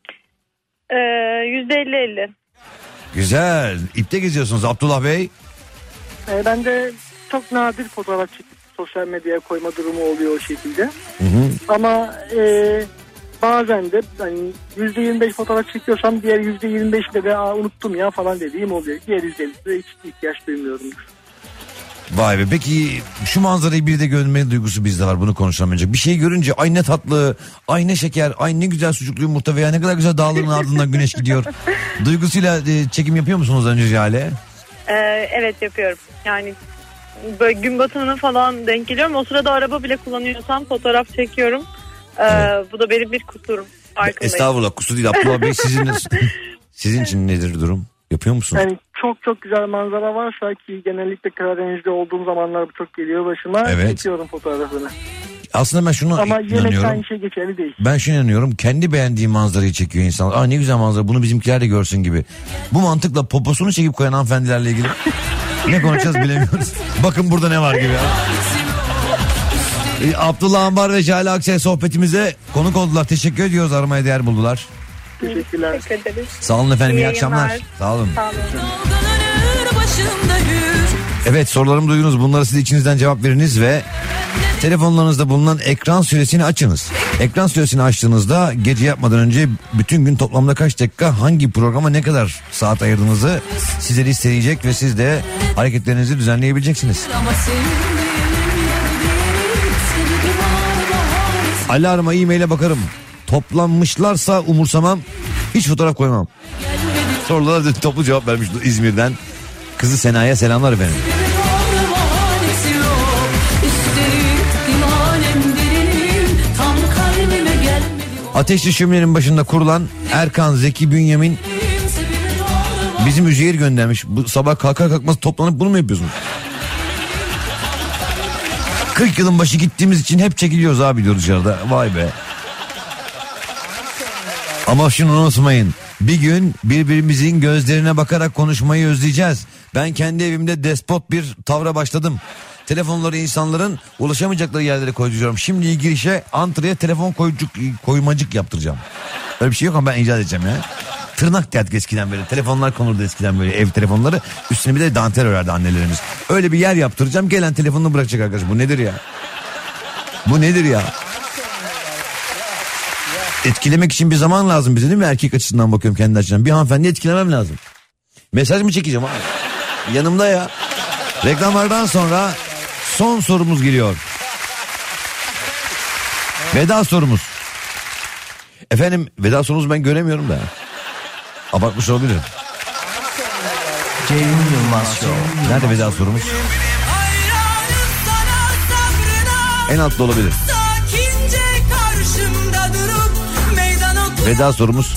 %50-50. Güzel. İpte geziyorsunuz Abdullah Bey. Ben de çok nadir fotoğraf çekip sosyal medyaya koyma durumu oluyor o şekilde. Ama bazen de hani %25 fotoğraf çekiyorsam diğer %25'de de unuttum ya falan dediğim oluyor. Diğer %50'de hiç ihtiyaç duymuyorum. Vay be, peki şu manzarayı bir de görme duygusu bizde var, bunu konuşamayacak. Bir şey görünce ay ne tatlı, ay ne şeker, ay ne güzel sucuklu yumurta veya ne kadar güzel dağların ardından güneş gidiyor. Duygusuyla çekim yapıyor musunuz önce Jale? Evet, yapıyorum. Yani böyle gün batımına falan denk geliyorum. O sırada araba bile kullanıyorsam fotoğraf çekiyorum. Bu da benim bir kusurum. Estağfurullah, kusur değil Abdullah Bey. Sizin için nedir durum? Yapıyor musunuz? Yani çok güzel manzara varsa, ki genellikle Karadeniz'de olduğum zamanlar bu çok geliyor başıma. Çekiyorum fotoğrafını. Aslında ben şunu inanıyorum. Ama yemekten şey geçerli değil. Ben şunu inanıyorum. Kendi beğendiği manzarayı çekiyor insanlar. Ne güzel manzara, bunu bizimkiler de görsün gibi. Bu mantıkla poposunu çekip koyan hanımefendilerle ilgili ne konuşacağız bilemiyoruz. Bakın burada ne var gibi. Abdullah Ambar ve Jale Aksel sohbetimize konuk oldular. Teşekkür ediyoruz. Aramaya değer buldular. Teşekkürler. Sağ olun efendim. İyi akşamlar. Sağ olun. Sağ olun. Evet, sorularımı duydunuz. Bunları siz içinizden cevap veriniz ve telefonlarınızda bulunan ekran süresini açınız. Ekran süresini açtığınızda gece yatmadan önce bütün gün toplamda kaç dakika hangi programa ne kadar saat ayırdığınızı size listeleyecek ve siz de hareketlerinizi düzenleyebileceksiniz. Alarma, e-maile bakarım. Toplanmışlarsa umursamam. Hiç fotoğraf koymam. Sorulara toplu cevap vermiş İzmir'den. Kızı Sena'ya selamlar efendim. Ateşli şöminenin başında kurulan Erkan Zeki Bünyamin bizim Üzeyir göndermiş. Bu sabah kalkar kalkmaz toplanıp bunu mu yapıyorsunuz? 40 yılın başı gittiğimiz için hep çekiliyoruz abi diyor dışarıda. Vay be. Ama şunu unutmayın. Bir gün birbirimizin gözlerine bakarak konuşmayı özleyeceğiz. Ben kendi evimde despot bir tavra başladım. Telefonları insanların ulaşamayacakları yerlere koyacağım. Şimdi girişe antreye telefon koymacık yaptıracağım. Öyle bir şey yok ama ben icat edeceğim ya. Tırnak derdik eskiden böyle. Telefonlar konurdu eskiden böyle, ev telefonları. Üstüne bir de dantel örerdi annelerimiz. Öyle bir yer yaptıracağım. Gelen telefonunu bırakacak arkadaş. Bu nedir ya? Bu nedir ya? Etkilemek için bir zaman lazım bize değil mi? Erkek açısından bakıyorum, kendi açımdan. Bir hanımefendi etkilemem lazım. Mesaj mı çekeceğim abi? Yanımda ya. Reklamlardan sonra son sorumuz geliyor. Veda sorumuz. Efendim, veda sorumuz ben göremiyorum da. Abartmış olabilirim. Ceyhun Yılmaz Show. Nerede veda sorumuz? En altta olabilir. Veda sorumuz.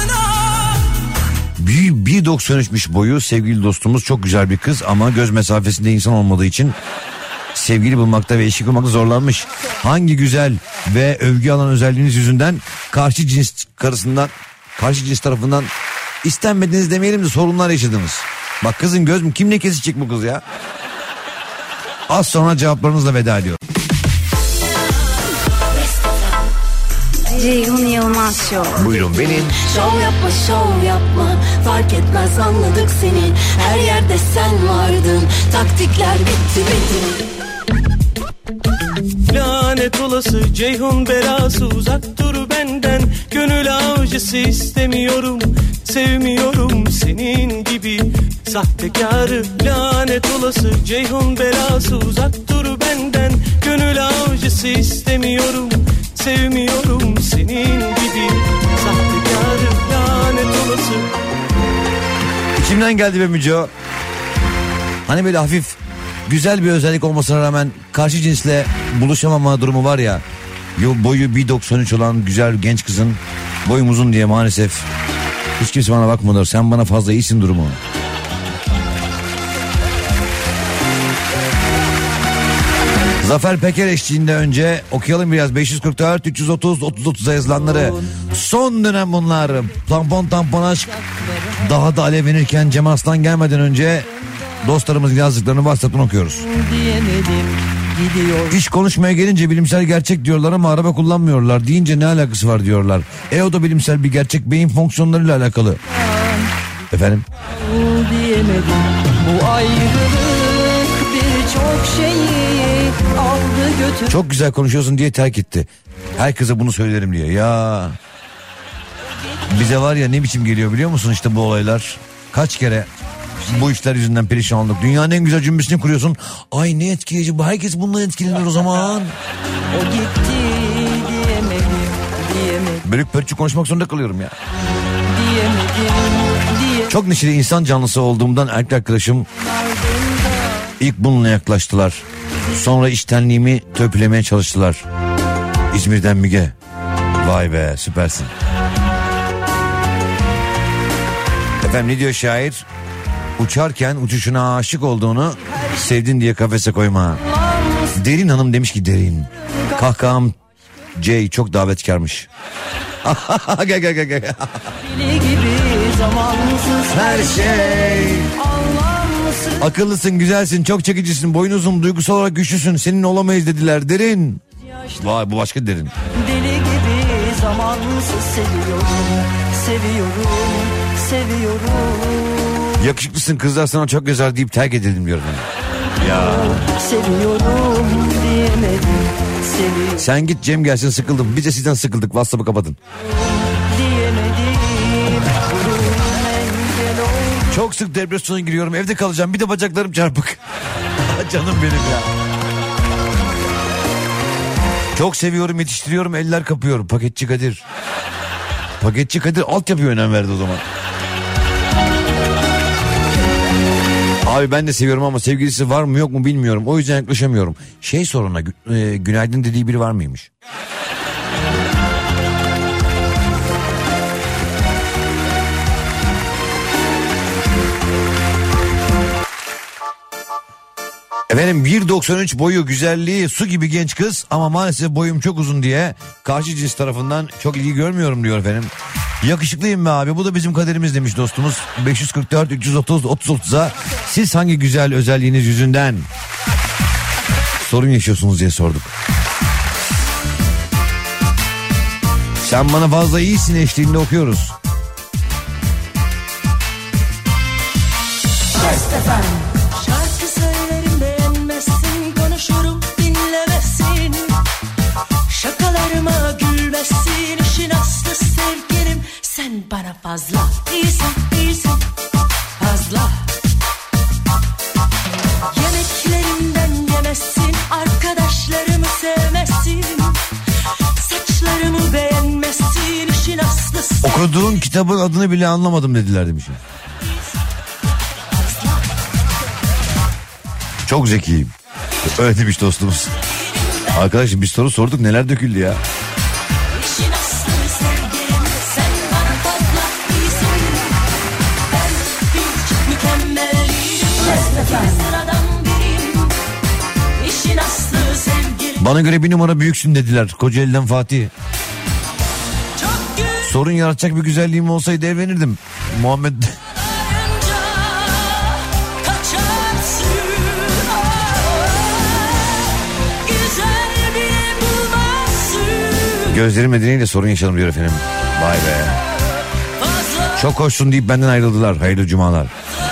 1.93'müş boyu, sevgili dostumuz, çok güzel bir kız ama göz mesafesinde insan olmadığı için sevgili bulmakta ve eşlik bulmakta zorlanmış. Hangi güzel ve övgü alan özelliğiniz yüzünden karşı cins tarafından istenmediğiniz demeyelim de sorunlar yaşadınız? Bak kızın göz mü? Kim ne kesecek bu kız ya? Az sonra cevaplarınızla veda ediyorum. Ceyhun Yılmaz Show. Buyurun benim. Şov yapma şov yapma, fark etmez anladık seni. Her yerde sen vardın, taktikler bitti bitti. Lanet olası Ceyhun belası, uzak dur benden. Gönül avcısı istemiyorum, sevmiyorum senin gibi sahtekarı. Lanet olası Ceyhun belası, uzak dur benden. Gönül avcısı istemiyorum, sevmiyorum senin gibi sahtekarı. Lanet olası. İçimden geldi be Müco. Hani böyle hafif güzel bir özellik olmasına rağmen karşı cinsle buluşamama durumu var ya. Boyu 1.93 olan güzel genç kızın boyum uzun diye maalesef hiç kimse bana bakmıyor. Sen bana fazla iyisin durumu. Zafer Peker eşliğinde önce okuyalım biraz 544 330 30'a yazılanları. Son dönem bunlar. Tampon aşk daha da alevlenirken Cem Arslan gelmeden önce dostlarımızın yazdıklarını WhatsApp'tan okuyoruz. İş konuşmaya gelince bilimsel gerçek diyorlar ama araba kullanmıyorlar. Deyince ne alakası var diyorlar. O da bilimsel bir gerçek, beyin fonksiyonlarıyla alakalı. Efendim? Bu ayrılık birçok şeyi aldı götür. Çok güzel konuşuyorsun diye terk etti. Herkese bunu söylerim diye. Ya bize var ya ne biçim geliyor biliyor musun işte bu olaylar. Kaç kere bu işler yüzünden perişan olduk. Dünyanın en güzel cümlesini kuruyorsun. Ay ne etkileyici bu. Herkes bundan etkilenir o zaman. O gitti diyemedim. Bölük pörçük konuşmak zorunda kalıyorum ya. Diyemedim. Çok neşeli insan canlısı olduğumdan erkek arkadaşım ilk bununla yaklaştılar. Sonra içtenliğimi törpülemeye çalıştılar. İzmir'den Müge. Vay be süpersin. Efendim ne diyor şair? Uçarken uçuşuna aşık olduğunu sevdin diye kafese koyma. Derin Hanım demiş ki Derin. Kahkaham J çok davetkarmış. Gel. Her şey. Akıllısın, güzelsin, çok çekicisin, boyun uzun, duygusal olarak güçlüsün. Senin olamayız dediler Derin. Vay bu başka Derin. Deli gibi zamansız seviyorum. Yakışıklısın, kızlar sana çok güzel deyip terk edildim diyorum. Yani. Ya. Seviyorum diyemedim. Sen git Cem gelsin, sıkıldım. Biz de sizden sıkıldık. WhatsApp'ı kapatın. Çok sık depresyona giriyorum. Evde kalacağım. Bir de bacaklarım çarpık. Canım benim ya. Çok seviyorum, yetiştiriyorum, eller kapıyorum. Paketçi Kadir. Paketçi Kadir altyapıya önem verdi o zaman. Abi ben de seviyorum ama sevgilisi var mı yok mu bilmiyorum. O yüzden yaklaşamıyorum. Soruna günaydın dediği biri var mıymış? Efendim 1.93 boyu, güzelliği su gibi genç kız ama maalesef boyum çok uzun diye karşı cins tarafından çok ilgi görmüyorum diyor efendim. Yakışıklıyım be abi, bu da bizim kaderimiz demiş dostumuz. 544 330 3030'a siz hangi güzel özelliğiniz yüzünden sorun yaşıyorsunuz diye sorduk. Sen bana fazla iyisin eşliğinde okuyoruz. Şarkı söylerim beğenmezsin, konuşurum dinlemezsin. Şakalarıma gülmezsin, işin aslı sevgilim. Sen bana fazla iyisin fazla. Yemeklerimden yemezsin, arkadaşlarımı sevmezsin. Saçlarımı beğenmezsin, işin aslı. Okuduğun kitabın adını bile anlamadım dediler demişim. Çok zekiyim. Öyle demiş dostumuz. Arkadaşım biz soru sorduk, neler döküldü ya. Bana göre bir numara büyüksün dediler. Kocaeli'den Fatih. Sorun yaratacak bir güzelliğim olsaydı evlenirdim. Muhammed... Gözlerim nedeniyle sorun yaşadım diyor efendim. Vay be. Çok hoşsun deyip benden ayrıldılar. Hayırlı cumalar.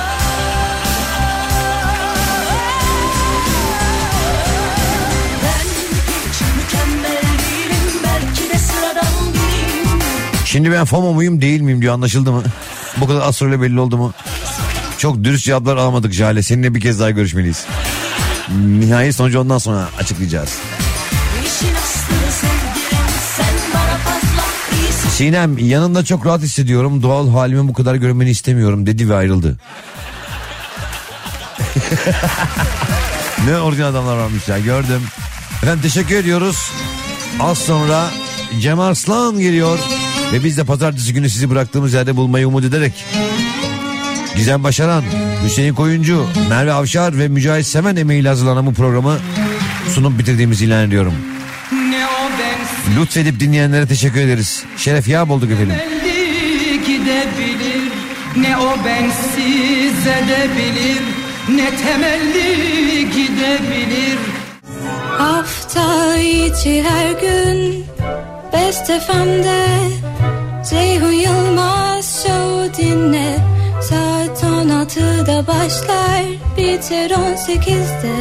Şimdi ben FOMO muyum değil miyim diyor, anlaşıldı mı? Bu kadar az soruyla belli oldu mu? Çok dürüst cevaplar alamadık Jale. Seninle bir kez daha görüşmeliyiz. Nihai sonucu ondan sonra açıklayacağız. Sinem, yanında çok rahat hissediyorum. Doğal halimi bu kadar görmeni istemiyorum dedi ve ayrıldı. Ne orijinal adamlar varmış ya, gördüm. Efendim teşekkür ediyoruz. Az sonra Cem Arslan geliyor. Ve biz de pazartesi günü sizi bıraktığımız yerde bulmayı umut ederek Gizem Başaran, Hüseyin Koyuncu, Merve Avşar ve Mücahit Seven emeğiyle hazırlanan bu programı sunup bitirdiğimizi ilan ediyorum. Lütfedip dinleyenlere teşekkür ederiz. Şeref yağ bulduk efendim. Gidebilir, ne o bensiz edebilir, ne temelli gidebilir. Hafta içi her gün Best FM'de Ceyhun Yılmaz Show dinle. Saat 16'da başlar, biter 18'de.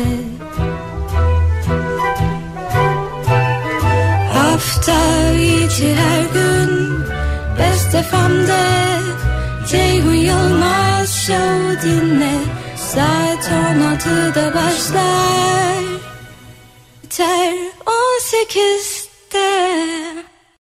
Hafta içi her gün Best FM'de Ceyhun Yılmaz Show dinle. Saat 16'da başlar, biter 18.